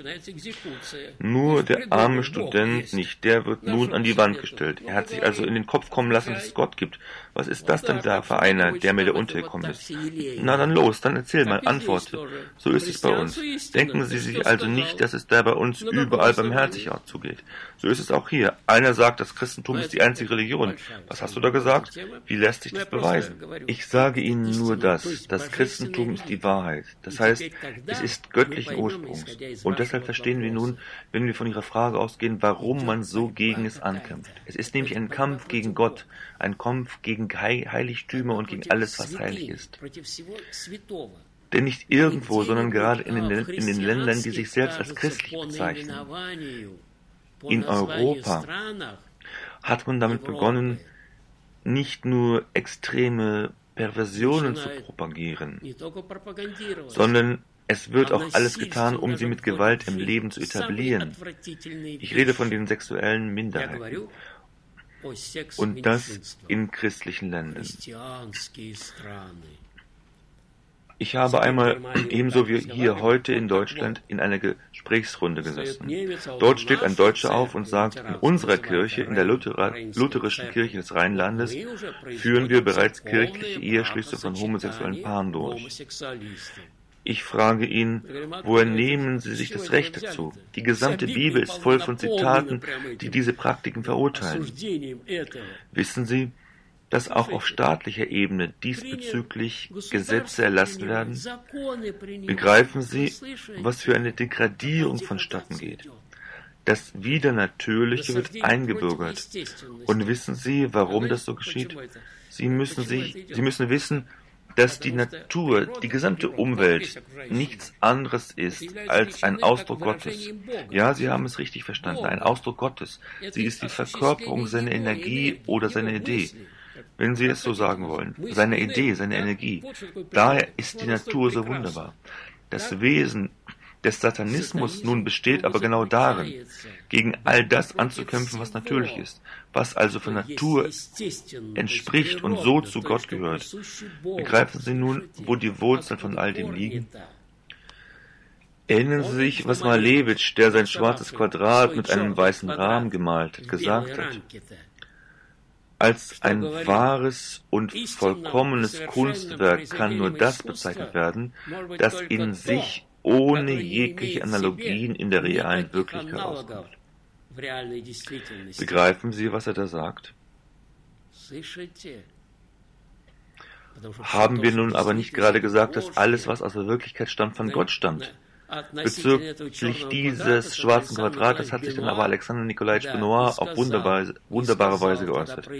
Nur der arme Student nicht, der wird nun an die Wand gestellt. Er hat sich also in den Kopf kommen lassen, dass es Gott gibt. Was ist das denn da für einer, der mir da untergekommen ist? Na dann los, dann erzähl mal, antworte. So ist es bei uns. Denken Sie sich also nicht, dass es da bei uns überall barmherzig zugeht. So ist es auch hier. Einer sagt, das Christentum ist die einzige Religion. Was hast du da gesagt? Wie lässt sich das beweisen? Ich sage Ihnen nur das. Das Christentum ist die Wahrheit. Das heißt, es ist göttlichen Ursprungs. Und deshalb verstehen wir nun, wenn wir von Ihrer Frage ausgehen, warum man so gegen es ankämpft. Es ist nämlich ein Kampf gegen Gott, ein Kampf gegen Heiligtümer und gegen alles, was heilig ist. Denn nicht irgendwo, sondern gerade in den, in den Ländern, die sich selbst als christlich bezeichnen. In Europa hat man damit begonnen, nicht nur extreme Perversionen zu propagieren, sondern es wird auch alles getan, um sie mit Gewalt im Leben zu etablieren. Ich rede von den sexuellen Minderheiten. Und das in christlichen Ländern. Ich habe einmal, ebenso wie hier heute in Deutschland, in einer Gesprächsrunde gesessen. Dort steht ein Deutscher auf und sagt, in unserer Kirche, in der Luthera, lutherischen Kirche des Rheinlandes, führen wir bereits kirchliche Eheschlüsse von homosexuellen Paaren durch. Ich frage ihn, woher nehmen Sie sich das Recht dazu? Die gesamte Bibel ist voll von Zitaten, die diese Praktiken verurteilen. Wissen Sie, dass auch auf staatlicher Ebene diesbezüglich Gesetze erlassen werden? Begreifen Sie, was für eine Degradierung vonstatten geht? Das Widernatürliche wird eingebürgert. Und wissen Sie, warum das so geschieht? Sie müssen, sich, Sie müssen wissen, dass die Natur, die gesamte Umwelt, nichts anderes ist als ein Ausdruck Gottes. Ja, Sie haben es richtig verstanden, ein Ausdruck Gottes. Sie ist die Verkörperung seiner Energie oder seiner Idee, wenn Sie es so sagen wollen. Seine Idee, seine Energie. Daher ist die Natur so wunderbar. Das Wesen des Satanismus nun besteht aber genau darin, gegen all das anzukämpfen, was natürlich ist, was also von Natur entspricht und so zu Gott gehört. Begreifen Sie nun, wo die Wurzeln von all dem liegen? Erinnern Sie sich, was Malevich, der sein schwarzes Quadrat mit einem weißen Rahmen gemalt hat, gesagt hat. Als ein wahres und vollkommenes Kunstwerk kann nur das bezeichnet werden, das in sich ohne jegliche Analogien in der realen Wirklichkeit auskommt. Begreifen Sie, was er da sagt? Haben wir nun aber nicht gerade gesagt, dass alles, was aus der Wirklichkeit stammt, von Gott stammt? Bezüglich dieses schwarzen Quadrates hat sich dann aber Alexander Nikolaitsch Benoit auf wunderbare, wunderbare Weise geäußert.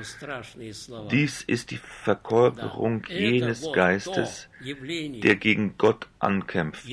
Dies ist die Verkörperung jenes Geistes, der gegen Gott ankämpft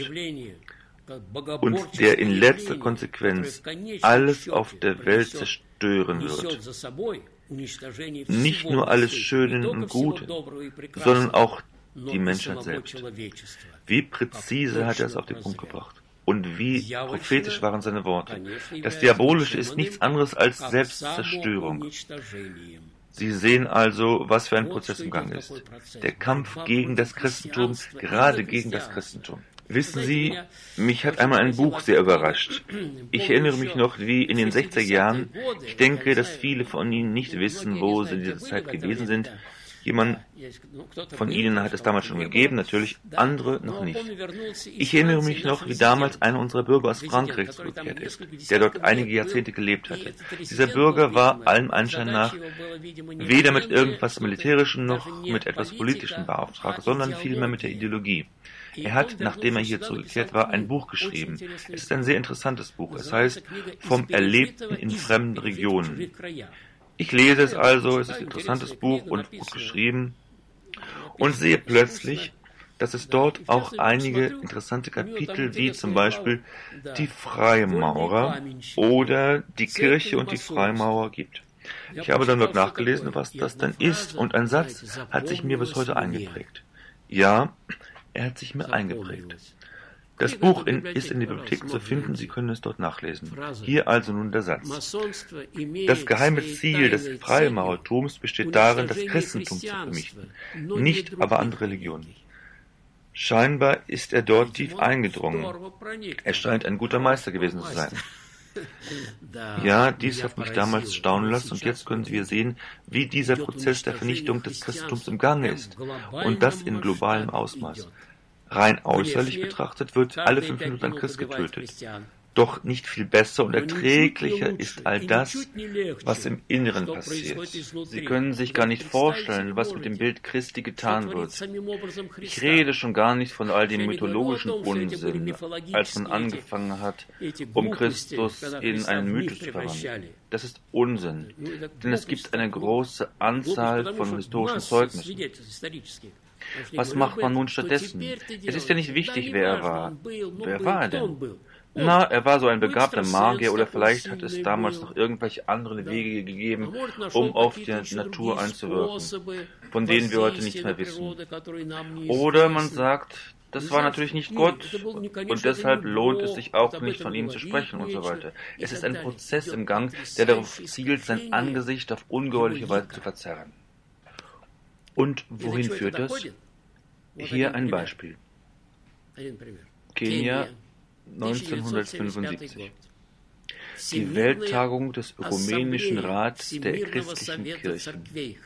und der in letzter Konsequenz alles auf der Welt zerstören wird. Nicht nur alles Schöne und Gute, sondern auch die Menschheit selbst. Wie präzise hat er es auf den Punkt gebracht. Und wie prophetisch waren seine Worte. Das Diabolische ist nichts anderes als Selbstzerstörung. Sie sehen also, was für ein Prozess im Gang ist. Der Kampf gegen das Christentum, gerade gegen das Christentum. Wissen Sie, mich hat einmal ein Buch sehr überrascht. Ich erinnere mich noch, wie in den sechziger Jahren, ich denke, dass viele von Ihnen nicht wissen, wo sie in dieser Zeit gewesen sind. Jemand von Ihnen hat es damals schon gegeben, natürlich, andere noch nicht. Ich erinnere mich noch, wie damals einer unserer Bürger aus Frankreich zurückgekehrt ist, der dort einige Jahrzehnte gelebt hatte. Dieser Bürger war allem Anschein nach weder mit irgendwas Militärischem noch mit etwas Politischem beauftragt, sondern vielmehr mit der Ideologie. Er hat, nachdem er hier zurückgekehrt war, ein Buch geschrieben. Es ist ein sehr interessantes Buch. Es heißt »Vom Erlebten in fremden Regionen«. Ich lese es also, es ist ein interessantes Buch und gut geschrieben und sehe plötzlich, dass es dort auch einige interessante Kapitel wie zum Beispiel die Freimaurer oder die Kirche und die Freimaurer gibt. Ich habe dann dort nachgelesen, was das denn ist, und ein Satz hat sich mir bis heute eingeprägt. Ja, er hat sich mir eingeprägt. Das Buch in, ist in der Bibliothek zu finden, Sie können es dort nachlesen. Hier also nun der Satz. Das geheime Ziel des Freimaurertums besteht darin, das Christentum zu vernichten, nicht aber andere Religionen. Scheinbar ist er dort tief eingedrungen. Er scheint ein guter Meister gewesen zu sein. Ja, dies hat mich damals staunen lassen, und jetzt können wir sehen, wie dieser Prozess der Vernichtung des Christentums im Gange ist, und das in globalem Ausmaß. Rein äußerlich betrachtet wird alle fünf Minuten ein Christ getötet. Doch nicht viel besser und erträglicher ist all das, was im Inneren passiert. Sie können sich gar nicht vorstellen, was mit dem Bild Christi getan wird. Ich rede schon gar nicht von all dem mythologischen Unsinn, als man angefangen hat, um Christus in einen Mythos zu verwandeln. Das ist Unsinn, denn es gibt eine große Anzahl von historischen Zeugnissen. Was macht man nun stattdessen? Es ist ja nicht wichtig, wer er war. Wer war er denn? Na, er war so ein begabter Magier, oder vielleicht hat es damals noch irgendwelche anderen Wege gegeben, um auf die Natur einzuwirken, von denen wir heute nichts mehr wissen. Oder man sagt, das war natürlich nicht Gott, und deshalb lohnt es sich auch nicht, von ihm zu sprechen und so weiter. Es ist ein Prozess im Gang, der darauf zielt, sein Angesicht auf ungeheuerliche Weise zu verzerren. Und wohin führt das? Hier ein Beispiel. Kenia, neunzehnhundertfünfundsiebzig. Die Welttagung des Ökumenischen Rats der christlichen Kirchen.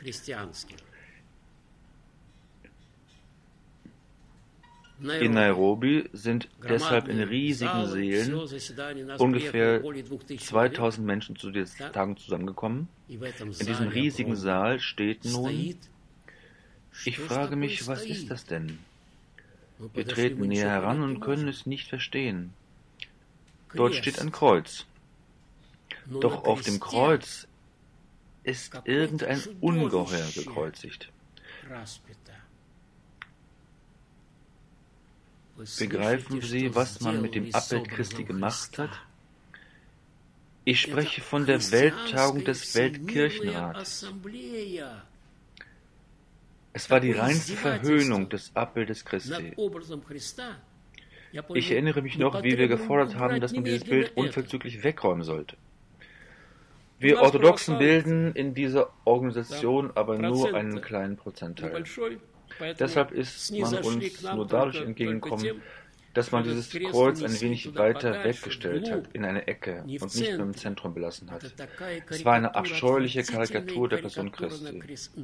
In Nairobi sind deshalb in riesigen Sälen ungefähr zweitausend Menschen zu dieser Tagung zusammengekommen. In diesem riesigen Saal steht nun: Ich frage mich, was ist das denn? Wir treten näher heran und können es nicht verstehen. Dort steht ein Kreuz. Doch auf dem Kreuz ist irgendein Ungeheuer gekreuzigt. Begreifen Sie, was man mit dem Abbild Christi gemacht hat? Ich spreche von der Welttagung des Weltkirchenrates. Es war die reinste Verhöhnung des Abbildes Christi. Ich erinnere mich noch, wie wir gefordert haben, dass man dieses Bild unverzüglich wegräumen sollte. Wir Orthodoxen bilden in dieser Organisation aber nur einen kleinen Prozentteil. Deshalb ist man uns nur dadurch entgegengekommen, dass man dieses Kreuz ein wenig weiter weggestellt hat, in eine Ecke und nicht mehr im Zentrum belassen hat. Es war eine abscheuliche Karikatur der Person Christi.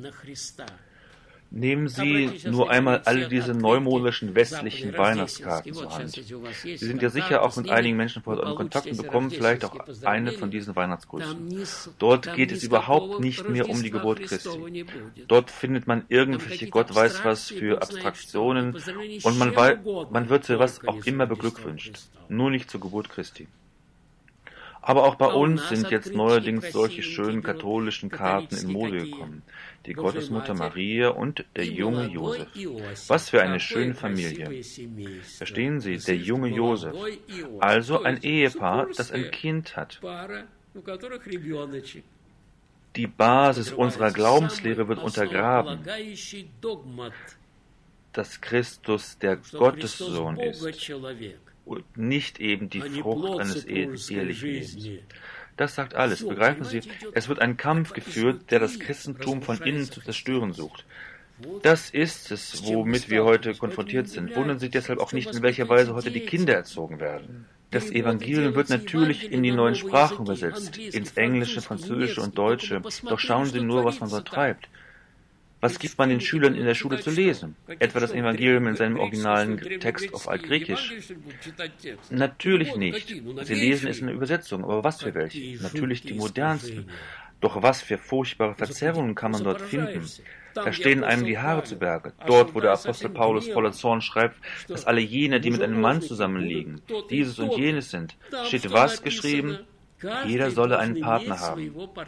Nehmen Sie nur einmal alle diese neumodischen westlichen Weihnachtskarten zur Hand. Sie sind ja sicher auch mit einigen Menschen vor Ort in Kontakt und bekommen vielleicht auch eine von diesen Weihnachtsgrüßen. Dort geht es überhaupt nicht mehr um die Geburt Christi. Dort findet man irgendwelche Gott weiß was für Abstraktionen und man, wei- man wird für was auch immer beglückwünscht, nur nicht zur Geburt Christi. Aber auch bei uns sind jetzt neuerdings solche schönen katholischen Karten in Mode gekommen. Die Gottesmutter Maria und der junge Josef. Was für eine schöne Familie. Verstehen Sie, der junge Josef. Also ein Ehepaar, das ein Kind hat. Die Basis unserer Glaubenslehre wird untergraben, dass Christus der Gottessohn ist und nicht eben die Frucht eines ehelichen Lebens. Das sagt alles. Begreifen Sie, es wird ein Kampf geführt, der das Christentum von innen zu zerstören sucht. Das ist es, womit wir heute konfrontiert sind. Wundern Sie deshalb auch nicht, in welcher Weise heute die Kinder erzogen werden. Das Evangelium wird natürlich in die neuen Sprachen übersetzt, ins Englische, Französische und Deutsche. Doch schauen Sie nur, was man dort treibt. Was gibt man den Schülern in der Schule zu lesen? Etwa das Evangelium in seinem originalen Text auf Altgriechisch? Natürlich nicht. Sie lesen es in der Übersetzung, aber was für welche? Natürlich die modernsten. Doch was für furchtbare Verzerrungen kann man dort finden? Da stehen einem die Haare zu Berge. Dort, wo der Apostel Paulus voller Zorn schreibt, dass alle jene, die mit einem Mann zusammenliegen, dieses und jenes sind, steht was geschrieben? Jeder solle einen Partner haben.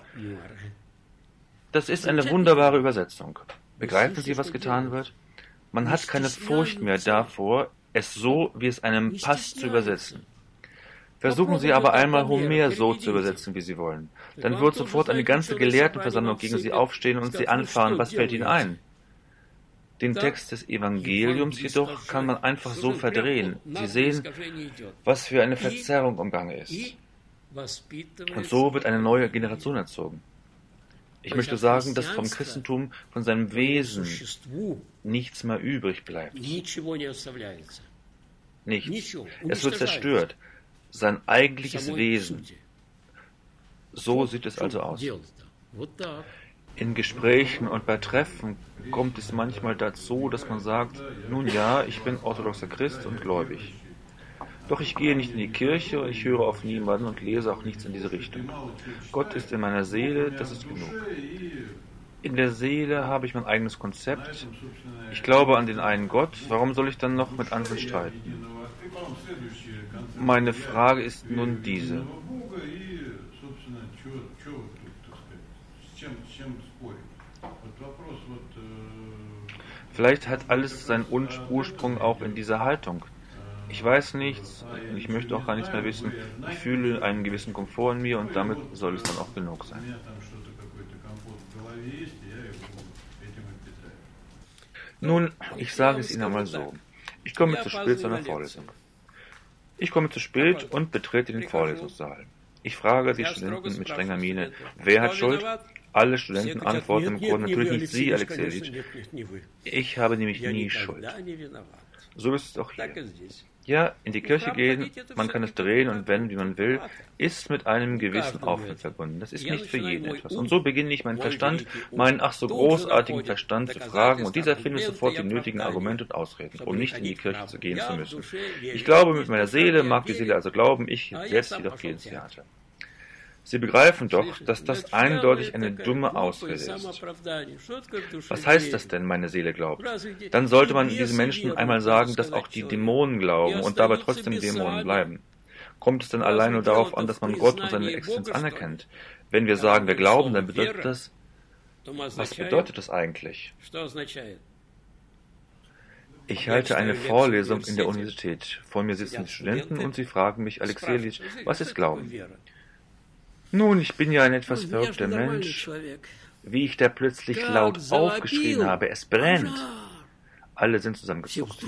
Das ist eine wunderbare Übersetzung. Begreifen Sie, was getan wird? Man hat keine Furcht mehr davor, es so, wie es einem passt, zu übersetzen. Versuchen Sie aber einmal Homer so zu übersetzen, wie Sie wollen. Dann wird sofort eine ganze Gelehrtenversammlung gegen Sie aufstehen und Sie anfahren. Was fällt Ihnen ein? Den Text des Evangeliums jedoch kann man einfach so verdrehen. Sie sehen, was für eine Verzerrung im Gange ist. Und so wird eine neue Generation erzogen. Ich möchte sagen, dass vom Christentum, von seinem Wesen, nichts mehr übrig bleibt. Nichts. Es wird zerstört. Sein eigentliches Wesen. So sieht es also aus. In Gesprächen und bei Treffen kommt es manchmal dazu, dass man sagt, nun ja, ich bin orthodoxer Christ und gläubig. Doch ich gehe nicht in die Kirche, ich höre auf niemanden und lese auch nichts in diese Richtung. Gott ist in meiner Seele, das ist genug. In der Seele habe ich mein eigenes Konzept. Ich glaube an den einen Gott, warum soll ich dann noch mit anderen streiten? Meine Frage ist nun diese. Vielleicht hat alles seinen Ursprung auch in dieser Haltung. Ich weiß nichts, ich möchte auch gar nichts mehr wissen. Ich fühle einen gewissen Komfort in mir und damit soll es dann auch genug sein. Nun, ich sage es Ihnen einmal so. Ich komme zu spät zu einer Vorlesung. Ich komme zu spät und betrete den Vorlesungssaal. Ich frage die Studenten mit strenger Miene, wer hat Schuld? Alle Studenten antworten im Grunde natürlich nicht Sie, Alexejewitsch. Ich habe nämlich nie Schuld. So ist es auch hier. Ja, in die Kirche gehen, man kann es drehen und wenden, wie man will, ist mit einem gewissen Aufwand verbunden. Das ist nicht für jeden etwas. Und so beginne ich meinen Verstand, meinen ach so großartigen Verstand zu fragen und dieser findet sofort die nötigen Argumente und Ausreden, um nicht in die Kirche zu gehen zu müssen. Ich glaube mit meiner Seele, mag die Seele also glauben, ich selbst jedoch gehe ins Theater. Sie begreifen doch, dass das eindeutig eine dumme Ausrede ist. Was heißt das denn, meine Seele glaubt? Dann sollte man diesen Menschen einmal sagen, dass auch die Dämonen glauben und dabei trotzdem Dämonen bleiben. Kommt es dann allein nur darauf an, dass man Gott und seine Existenz anerkennt? Wenn wir sagen, wir glauben, dann bedeutet das, was bedeutet das eigentlich? Ich halte eine Vorlesung in der Universität. Vor mir sitzen die Studenten und sie fragen mich, Alexejewitsch, was ist Glauben? Nun, ich bin ja ein etwas verrückter Mensch. Wie ich da plötzlich laut aufgeschrien habe, es brennt. Alle sind zusammengezuckt.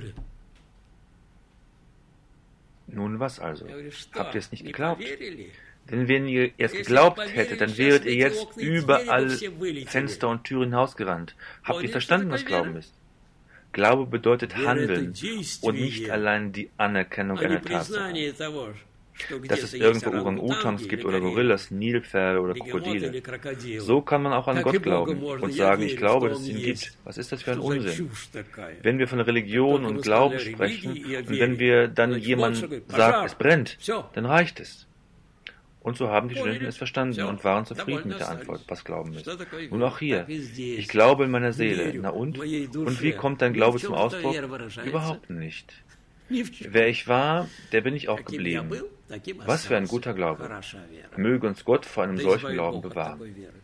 Nun was also? Habt ihr es nicht geglaubt? Denn wenn ihr es geglaubt hättet, dann wäret ihr jetzt überall Fenster und Türen hinausgerannt. Habt ihr verstanden, was Glauben ist? Glaube bedeutet Handeln und nicht allein die Anerkennung einer Tatsache. Dass es irgendwo Orang-Utans gibt oder Gorillas, Nilpferde oder Krokodile. So kann man auch an Gott glauben und sagen, ich glaube, dass es ihn gibt. Was ist das für ein Unsinn? Wenn wir von Religion und Glauben sprechen und wenn wir dann jemand sagt, es brennt, dann reicht es. Und so haben die Studenten es verstanden und waren zufrieden mit der Antwort, was Glauben ist. Nun auch hier. Ich glaube in meiner Seele. Na und? Und wie kommt dein Glaube zum Ausdruck? Überhaupt nicht. Wer ich war, der bin ich auch geblieben. Was für ein guter Glaube. Möge uns Gott vor einem solchen Glauben bewahren.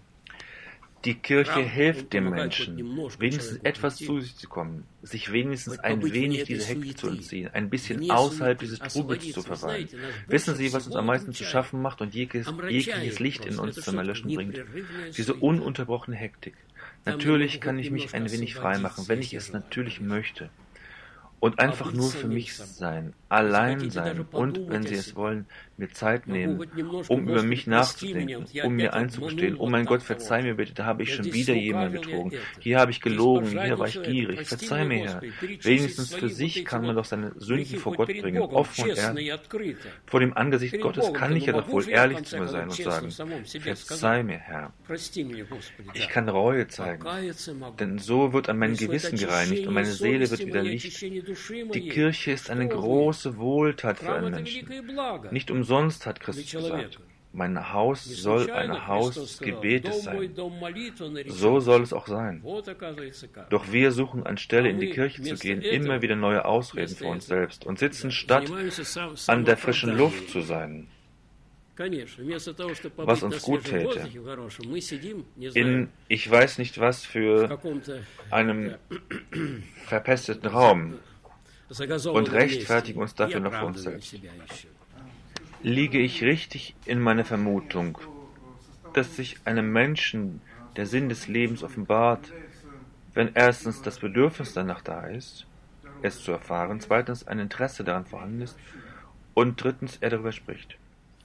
Die Kirche hilft dem Menschen, wenigstens etwas zu sich zu kommen, sich wenigstens ein wenig dieser Hektik zu entziehen, ein bisschen außerhalb dieses Trubels zu verweilen. Wissen Sie, was uns am meisten zu schaffen macht und jegliches, jegliches Licht in uns zum Erlöschen bringt? Diese ununterbrochene Hektik. Natürlich kann ich mich ein wenig frei machen, wenn ich es natürlich möchte. Und einfach nur für mich sein, allein sein und, wenn Sie es wollen, mir Zeit nehmen, um über mich nachzudenken, um mir einzugestehen, oh mein Gott, verzeih mir bitte, da habe ich schon wieder jemanden betrogen, hier habe ich gelogen, hier war ich gierig, verzeih mir, Herr. Wenigstens für sich kann man doch seine Sünden vor Gott bringen, offen und ehrlich. Vor dem Angesicht Gottes kann ich ja doch wohl ehrlich zu mir sein und sagen, verzeih mir, Herr. Ich kann Reue zeigen, denn so wird an mein Gewissen gereinigt und meine Seele wird wieder Licht. Die Kirche ist eine große Wohltat für einen Menschen. Nicht umsonst hat Christus gesagt, mein Haus soll ein Haus des Gebetes sein. So soll es auch sein. Doch wir suchen anstelle in die Kirche zu gehen, immer wieder neue Ausreden für uns selbst und sitzen statt an der frischen Luft zu sein, was uns gut täte, in ich weiß nicht was für einem verpesteten Raum und rechtfertigen uns dafür noch für uns selbst. Liege ich richtig in meiner Vermutung, dass sich einem Menschen der Sinn des Lebens offenbart, wenn erstens das Bedürfnis danach da ist, es zu erfahren, zweitens ein Interesse daran vorhanden ist und drittens er darüber spricht.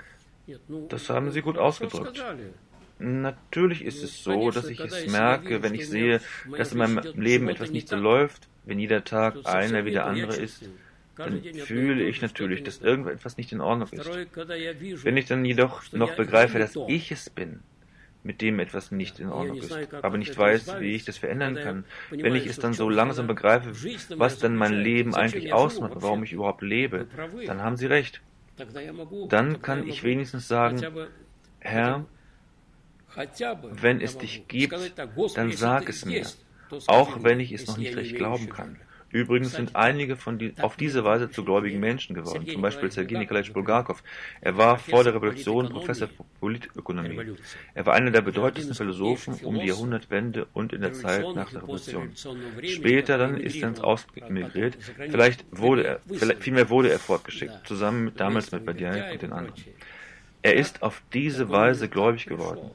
Das haben Sie gut ausgedrückt. Natürlich ist es so, dass ich es merke, wenn ich sehe, dass in meinem Leben etwas nicht so läuft, wenn jeder Tag einer wie der andere ist, dann fühle ich natürlich, dass irgendetwas nicht in Ordnung ist. Wenn ich dann jedoch noch begreife, dass ich es bin, mit dem etwas nicht in Ordnung ist, aber nicht weiß, wie ich das verändern kann, wenn ich es dann so langsam begreife, was dann mein Leben eigentlich ausmacht und warum ich überhaupt lebe, dann haben Sie recht. Dann kann ich wenigstens sagen, Herr, wenn es dich gibt, dann sag es mir, auch wenn ich es noch nicht recht glauben kann. Übrigens sind einige von die, auf diese Weise zu gläubigen Menschen geworden, zum Beispiel Sergei Nikolaitsch Bulgakov. Er war vor der Revolution Professor für Politökonomie. Er war einer der bedeutendsten Philosophen um die Jahrhundertwende und in der Zeit nach der Revolution. Später dann ist er ins Ausland emigriert, vielleicht wurde er, vielleicht, vielmehr wurde er fortgeschickt, zusammen mit, damals mit Badiaev und den anderen. Er ist auf diese Weise gläubig geworden.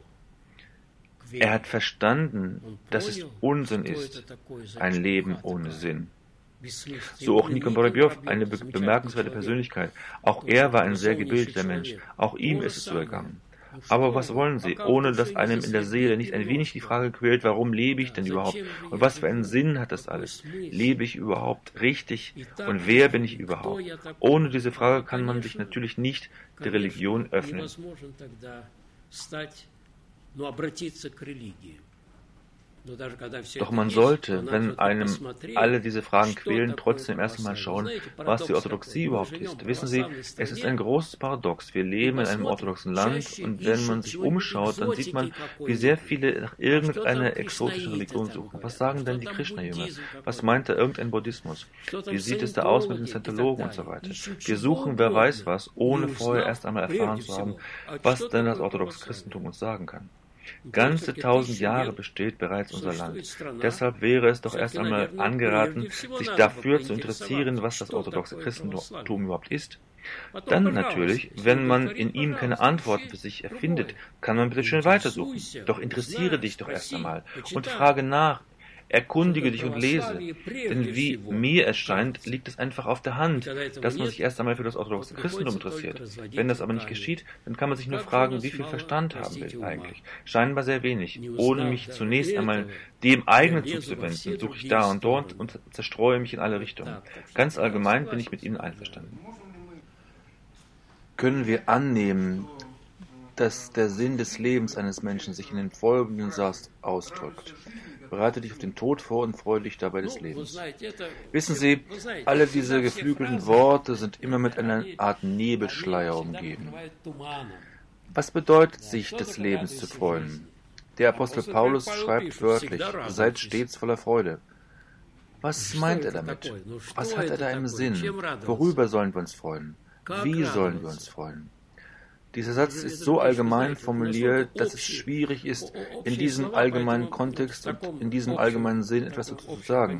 Er hat verstanden, dass es Unsinn ist, ein Leben ohne Sinn. So auch Nikon Borobyov, eine be bemerkenswerte Persönlichkeit. Auch er war ein sehr gebildeter Mensch. Auch ihm ist es so ergangen. Aber was wollen Sie, ohne dass einem in der Seele nicht ein wenig die Frage quält, warum lebe ich denn überhaupt? Und was für einen Sinn hat das alles? Lebe ich überhaupt richtig? Und wer bin ich überhaupt? Ohne diese Frage kann man sich natürlich nicht der Religion öffnen. Doch man sollte, wenn einem alle diese Fragen quälen, trotzdem erst einmal schauen, was die Orthodoxie überhaupt ist. Wissen Sie, es ist ein großes Paradox. Wir leben in einem orthodoxen Land und wenn man sich umschaut, dann sieht man, wie sehr viele nach irgendeiner exotischen Religion suchen. Was sagen denn die Krishna-Jünger? Was meint da irgendein Buddhismus? Wie sieht es da aus mit den Scientologen und so weiter? Wir suchen, wer weiß was, ohne vorher erst einmal erfahren zu haben, was denn das orthodoxe Christentum uns sagen kann. Ganze tausend Jahre besteht bereits unser Land. Deshalb wäre es doch erst einmal angeraten, sich dafür zu interessieren, was das orthodoxe Christentum überhaupt ist. Dann natürlich, wenn man in ihm keine Antworten für sich erfindet, kann man bitte schön weitersuchen. Doch interessiere dich doch erst einmal und frage nach. Erkundige dich und lese, denn wie mir es scheint, liegt es einfach auf der Hand, dass man sich erst einmal für das orthodoxe Christentum interessiert. Wenn das aber nicht geschieht, dann kann man sich nur fragen, wie viel Verstand haben will eigentlich. Scheinbar sehr wenig. Ohne mich zunächst einmal dem eigenen zuzuwenden, suche ich da und dort und zerstreue mich in alle Richtungen. Ganz allgemein bin ich mit Ihnen einverstanden. Können wir annehmen, dass der Sinn des Lebens eines Menschen sich in den folgenden Satz ausdrückt: Bereite dich auf den Tod vor und freue dich dabei des Lebens. Wissen Sie, alle diese geflügelten Worte sind immer mit einer Art Nebelschleier umgeben. Was bedeutet sich des Lebens zu freuen? Der Apostel Paulus schreibt wörtlich, seid stets voller Freude. Was meint er damit? Was hat er da im Sinn? Worüber sollen wir uns freuen? Wie sollen wir uns freuen? Dieser Satz ist so allgemein formuliert, dass es schwierig ist, in diesem allgemeinen Kontext und in diesem allgemeinen Sinn etwas dazu zu sagen.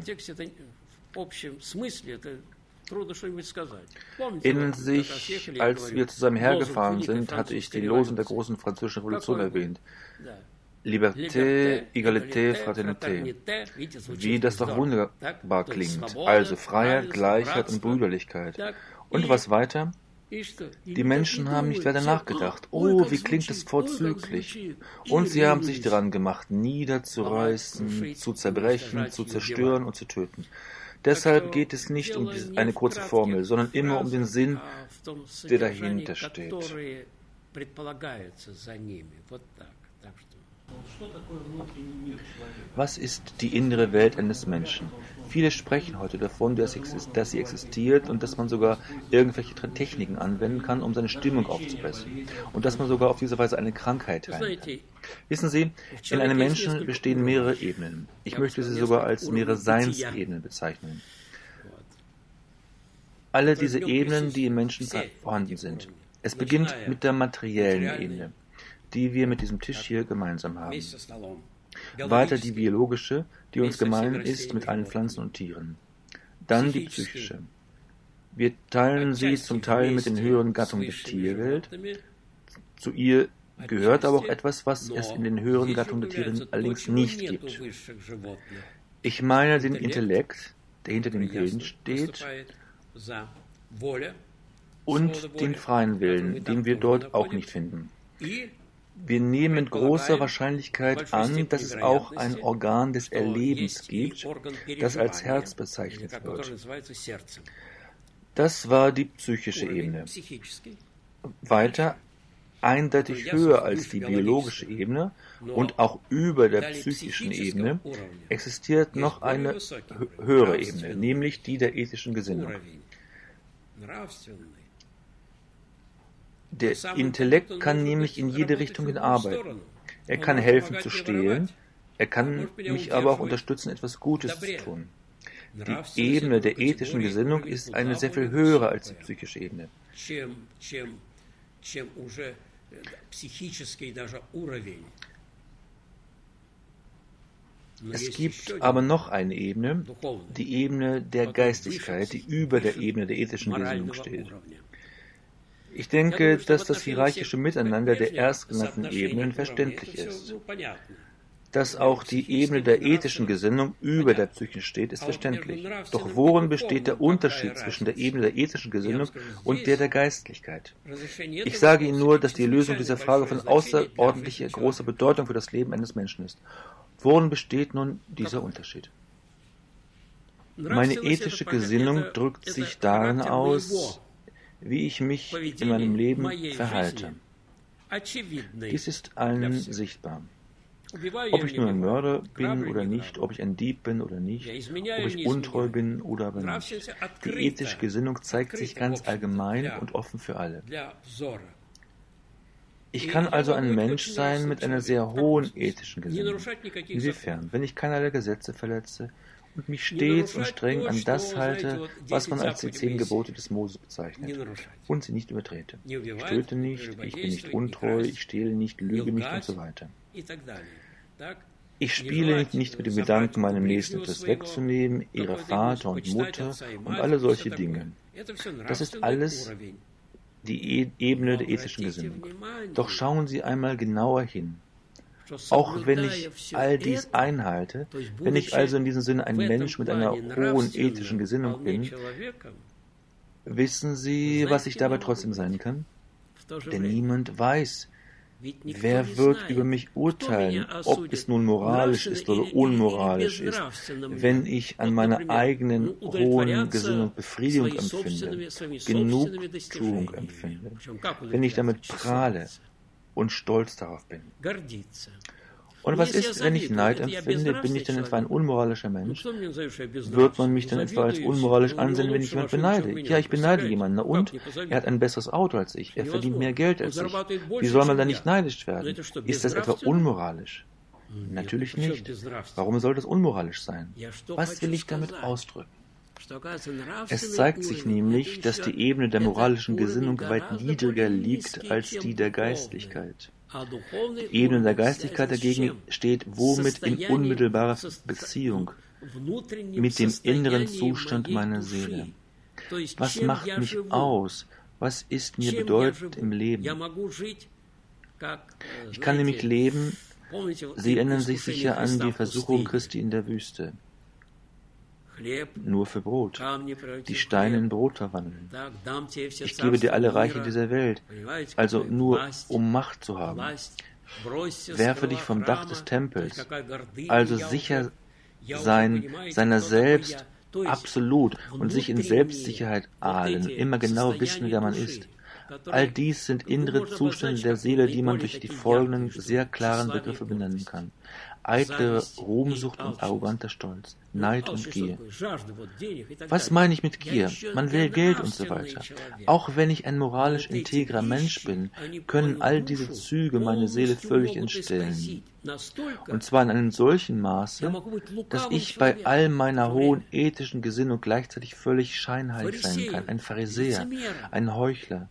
Erinnern Sie sich, als wir zusammen hergefahren sind, hatte ich die Losung der großen französischen Revolution erwähnt. Liberté, Égalité, Fraternité. Wie das doch wunderbar klingt. Also Freiheit, Gleichheit und Brüderlichkeit. Und was weiter? Die Menschen haben nicht weiter nachgedacht. Oh, wie klingt das vorzüglich. Und sie haben sich daran gemacht, niederzureißen, zu zerbrechen, zu zerstören und zu töten. Deshalb geht es nicht um eine kurze Formel, sondern immer um den Sinn, der dahinter steht. Was ist die innere Welt eines Menschen? Viele sprechen heute davon, dass sie existiert und dass man sogar irgendwelche Techniken anwenden kann, um seine Stimmung aufzubessern. Und dass man sogar auf diese Weise eine Krankheit heilen kann. Wissen Sie, in einem Menschen bestehen mehrere Ebenen. Ich möchte sie sogar als mehrere Seinsebenen bezeichnen. Alle diese Ebenen, die im Menschen vorhanden sind. Es beginnt mit der materiellen Ebene, die wir mit diesem Tisch hier gemeinsam haben. Weiter die biologische, die uns gemein ist mit allen Pflanzen und Tieren. Dann die psychische. Wir teilen sie zum Teil mit den höheren Gattungen der Tierwelt. Zu ihr gehört aber auch etwas, was es in den höheren Gattungen der Tiere allerdings nicht gibt. Ich meine den Intellekt, der hinter dem Willen steht, und den freien Willen, den wir dort auch nicht finden. Wir nehmen mit großer Wahrscheinlichkeit an, dass es auch ein Organ des Erlebens gibt, das als Herz bezeichnet wird. Das war die psychische Ebene. Weiter, eindeutig höher als die biologische Ebene und auch über der psychischen Ebene, existiert noch eine höhere Ebene, nämlich die der ethischen Gesinnung. Der Intellekt kann nämlich in jede Richtung hin arbeiten. Er kann helfen zu stehlen, er kann mich aber auch unterstützen, etwas Gutes zu tun. Die Ebene der ethischen Gesinnung ist eine sehr viel höhere als die psychische Ebene. Es gibt aber noch eine Ebene, die Ebene der Geistigkeit, die über der Ebene der ethischen Gesinnung steht. Ich denke, dass das hierarchische Miteinander der erstgenannten Ebenen verständlich ist. Dass auch die Ebene der ethischen Gesinnung über der psychischen steht, ist verständlich. Doch worin besteht der Unterschied zwischen der Ebene der ethischen Gesinnung und der der Geistlichkeit? Ich sage Ihnen nur, dass die Lösung dieser Frage von außerordentlicher großer Bedeutung für das Leben eines Menschen ist. Worin besteht nun dieser Unterschied? Meine ethische Gesinnung drückt sich darin aus, wie ich mich in meinem Leben verhalte. Dies ist allen sichtbar. Ob ich nun ein Mörder bin oder nicht, ob ich ein Dieb bin oder nicht, ob ich untreu bin oder aber nicht. Die ethische Gesinnung zeigt sich ganz allgemein und offen für alle. Ich kann also ein Mensch sein mit einer sehr hohen ethischen Gesinnung. Inwiefern? Wenn ich keinerlei Gesetze verletze und mich stets und streng an das halte, was man als die zehn Gebote des Moses bezeichnet, und sie nicht übertrete. Ich töte nicht, ich bin nicht untreu, ich stehle nicht, lüge nicht und so weiter. Ich spiele nicht mit dem Gedanken, meinem Nächsten etwas wegzunehmen, ihre Vater und Mutter und alle solche Dinge. Das ist alles die Ebene der ethischen Gesinnung. Doch schauen Sie einmal genauer hin. Auch wenn ich all dies einhalte, wenn ich also in diesem Sinne ein Mensch mit einer hohen ethischen Gesinnung bin, wissen Sie, was ich dabei trotzdem sein kann? Denn niemand weiß, wer wird über mich urteilen, ob es nun moralisch ist oder unmoralisch ist, wenn ich an meiner eigenen hohen Gesinnung Befriedigung empfinde, Genugtuung empfinde, wenn ich damit prahle und stolz darauf bin. Und was ist, wenn ich Neid empfinde? Bin ich denn etwa ein unmoralischer Mensch? Wird man mich dann etwa als unmoralisch ansehen, wenn ich jemanden beneide? Ja, ich beneide jemanden. Na und? Er hat ein besseres Auto als ich. Er verdient mehr Geld als ich. Wie soll man dann nicht neidisch werden? Ist das etwa unmoralisch? Natürlich nicht. Warum soll das unmoralisch sein? Was will ich damit ausdrücken? Es zeigt sich nämlich, dass die Ebene der moralischen Gesinnung weit niedriger liegt als die der Geistlichkeit. Die Ebene der Geistlichkeit dagegen steht womit in unmittelbarer Beziehung mit dem inneren Zustand meiner Seele. Was macht mich aus? Was ist mir bedeutend im Leben? Ich kann nämlich leben, Sie erinnern sich sicher an die Versuchung Christi in der Wüste. Nur für Brot, die Steine in Brot verwandeln. Ich gebe dir alle Reiche dieser Welt, also nur um Macht zu haben. Werfe dich vom Dach des Tempels, also sicher sein, seiner selbst absolut und sich in Selbstsicherheit ahlen, immer genau wissen, wer man ist. All dies sind innere Zustände der Seele, die man durch die folgenden sehr klaren Begriffe benennen kann. Eitle Ruhmsucht und arroganter Stolz, Neid und Gier. Was meine ich mit Gier? Man will Geld und so weiter. Auch wenn ich ein moralisch integrer Mensch bin, können all diese Züge meine Seele völlig entstellen. Und zwar in einem solchen Maße, dass ich bei all meiner hohen ethischen Gesinnung gleichzeitig völlig scheinheilig sein kann, ein Pharisäer, ein Heuchler.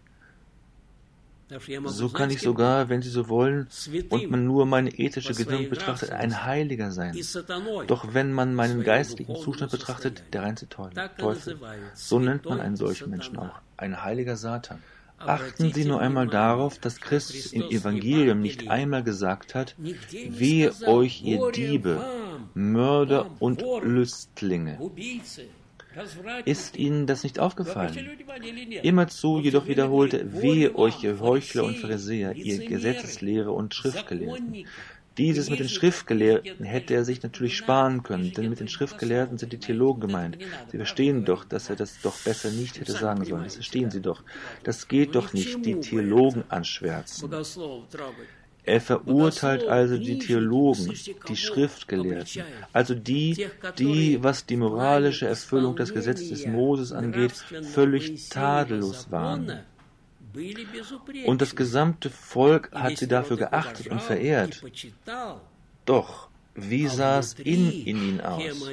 So kann ich sogar, wenn Sie so wollen, und man nur meine ethische Gesinnung betrachtet, ein Heiliger sein. Doch wenn man meinen geistlichen Zustand betrachtet, der reinste Teufel. So nennt man einen solchen Menschen auch, ein heiliger Satan. Achten Sie nur einmal darauf, dass Christus im Evangelium nicht einmal gesagt hat, wehe euch, ihr Diebe, Mörder und Lüstlinge. Ist Ihnen das nicht aufgefallen? Immerzu jedoch wiederholte, wehe euch, ihr Heuchler und Pharisäer, ihr Gesetzeslehrer und Schriftgelehrten. Dieses mit den Schriftgelehrten hätte er sich natürlich sparen können, denn mit den Schriftgelehrten sind die Theologen gemeint. Sie verstehen doch, dass er das doch besser nicht hätte sagen sollen. Das verstehen Sie doch. Das geht doch nicht, die Theologen anschwärzen. Er verurteilt also die Theologen, die Schriftgelehrten, also die, die, was die moralische Erfüllung des Gesetzes des Moses angeht, völlig tadellos waren. Und das gesamte Volk hat sie dafür geachtet und verehrt. Doch, wie sah es in, in ihnen aus?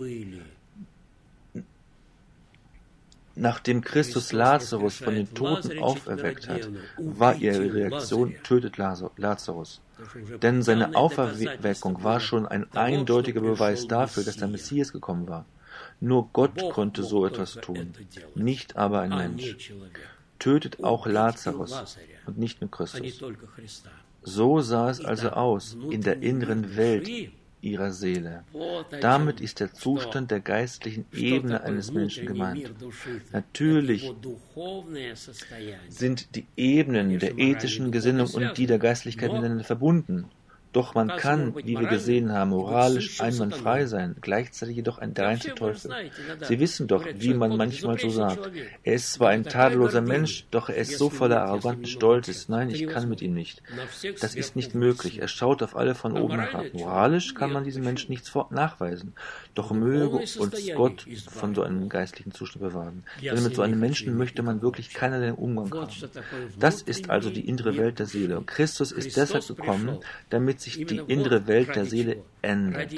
Nachdem Christus Lazarus von den Toten auferweckt hat, war ihre Reaktion, tötet Lazarus. Denn seine Auferweckung war schon ein eindeutiger Beweis dafür, dass der Messias gekommen war. Nur Gott konnte so etwas tun, nicht aber ein Mensch. Tötet auch Lazarus und nicht nur Christus. So sah es also aus in der inneren Welt ihrer Seele. Damit ist der Zustand der geistlichen Ebene eines Menschen gemeint. Natürlich sind die Ebenen der ethischen Gesinnung und die der Geistlichkeit miteinander verbunden. Doch man kann, wie wir gesehen haben, moralisch einwandfrei sein, gleichzeitig jedoch ein der reinste Teufel. Sie wissen doch, wie man manchmal so sagt. Er ist zwar ein tadelloser Mensch, doch er ist so voller arroganten Stolzes. Nein, ich kann mit ihm nicht. Das ist nicht möglich. Er schaut auf alle von oben herab. Moralisch kann man diesem Menschen nichts nachweisen. Doch möge uns Gott von so einem geistlichen Zustand bewahren. Denn mit so einem Menschen möchte man wirklich keinerlei Umgang haben. Das ist also die innere Welt der Seele. Und Christus ist deshalb gekommen, damit sich die innere Welt der Seele ändert.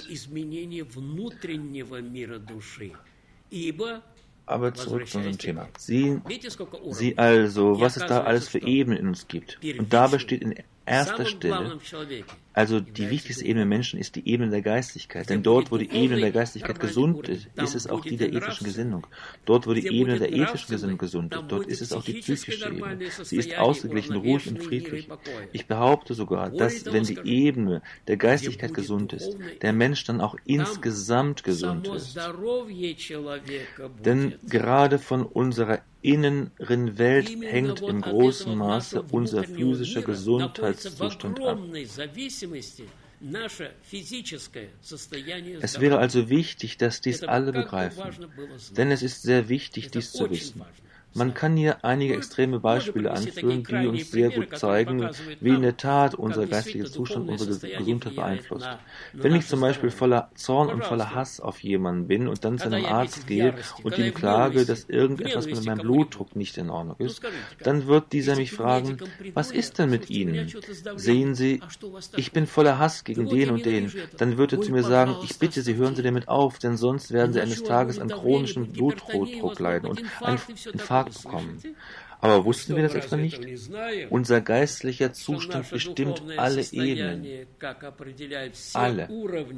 Aber zurück zu unserem Thema. Sie, Sie also, was es da alles für Ebenen in uns gibt. Und da besteht in erster Stelle, also die wichtigste Ebene im Menschen ist die Ebene der Geistlichkeit. Denn dort, wo die Ebene der Geistlichkeit gesund ist, ist es auch die der ethischen Gesinnung. Dort, wo die Ebene der ethischen Gesinnung gesund ist, dort ist es auch die psychische Ebene. Sie ist ausgeglichen, ruhig und friedlich. Ich behaupte sogar, dass, wenn die Ebene der Geistlichkeit gesund ist, der Mensch dann auch insgesamt gesund ist. Denn gerade von unserer inneren Welt hängt im großen Maße unser physischer Gesundheitszustand ab. Es wäre also wichtig, dass dies alle begreifen, denn es ist sehr wichtig, dies zu wissen. Man kann hier einige extreme Beispiele anführen, die uns sehr gut zeigen, wie in der Tat unser geistlicher Zustand unsere Gesundheit beeinflusst. Wenn ich zum Beispiel voller Zorn und voller Hass auf jemanden bin und dann zu einem Arzt gehe und ihm klage, dass irgendetwas mit meinem Blutdruck nicht in Ordnung ist, dann wird dieser mich fragen, was ist denn mit Ihnen? Sehen Sie, ich bin voller Hass gegen den und den. Dann wird er zu mir sagen, ich bitte Sie, hören Sie damit auf, denn sonst werden Sie eines Tages an chronischem Blutdruck leiden und einen Infarkt bekommen. Aber wussten wir das etwa nicht? Unser geistlicher Zustand bestimmt alle Ebenen. Alle.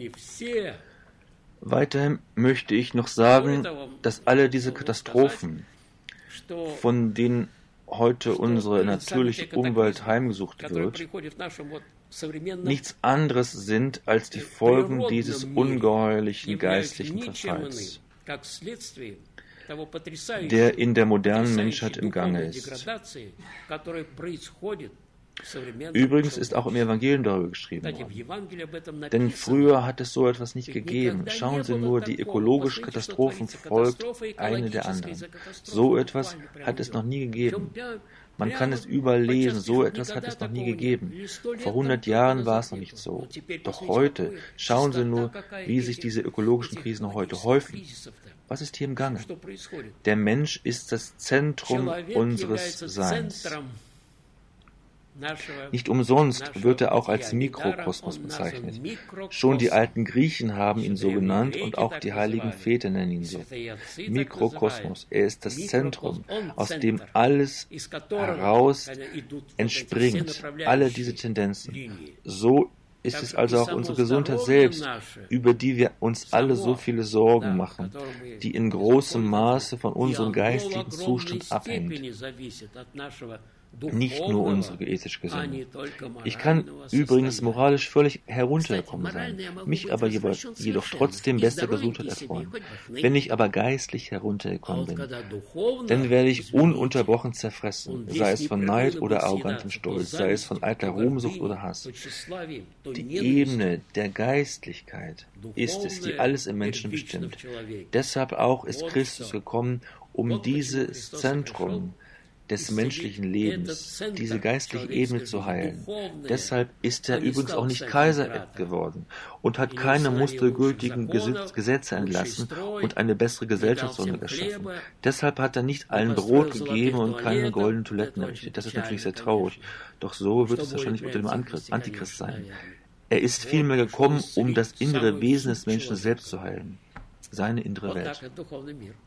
Weiterhin möchte ich noch sagen, dass alle diese Katastrophen, von denen heute unsere natürliche Umwelt heimgesucht wird, nichts anderes sind als die Folgen dieses ungeheuerlichen geistlichen Verfalls, der in der modernen Menschheit im Gange ist. Übrigens ist auch im Evangelium darüber geschrieben worden. Denn früher hat es so etwas nicht gegeben. Schauen Sie nur, die ökologische Katastrophen folgt eine der anderen. So etwas hat es noch nie gegeben. Man kann es überall lesen, so etwas hat es noch nie gegeben. Vor hundert Jahren war es noch nicht so. Doch heute, schauen Sie nur, wie sich diese ökologischen Krisen heute häufen. Was ist hier im Gange? Der Mensch ist das Zentrum unseres Seins. Nicht umsonst wird er auch als Mikrokosmos bezeichnet. Schon die alten Griechen haben ihn so genannt und auch die heiligen Väter nennen ihn so. Mikrokosmos, er ist das Zentrum, aus dem alles heraus entspringt, alle diese Tendenzen. So ist es also auch unsere Gesundheit selbst, über die wir uns alle so viele Sorgen machen, die in großem Maße von unserem geistlichen Zustand abhängt. Nicht nur unsere ethische Gesinnung. Ich kann übrigens moralisch völlig heruntergekommen sein, mich aber jedoch trotzdem bester Gesundheit erfreuen. Wenn ich aber geistlich heruntergekommen bin, dann werde ich ununterbrochen zerfressen, sei es von Neid oder arrogantem Stolz, sei es von eitler Ruhmsucht oder Hass. Die Ebene der Geistlichkeit ist es, die alles im Menschen bestimmt. Deshalb auch ist Christus gekommen, um dieses Zentrum des menschlichen Lebens, diese geistliche Ebene zu heilen. Deshalb ist er übrigens auch nicht Kaiser geworden und hat keine mustergültigen Gesetze entlassen und eine bessere Gesellschaftsordnung erschaffen. Deshalb hat er nicht allen Brot gegeben und keine goldenen Toiletten errichtet. Das ist natürlich sehr traurig. Doch so wird es wahrscheinlich unter dem Antichrist sein. Er ist vielmehr gekommen, um das innere Wesen des Menschen selbst zu heilen. Seine innere Welt.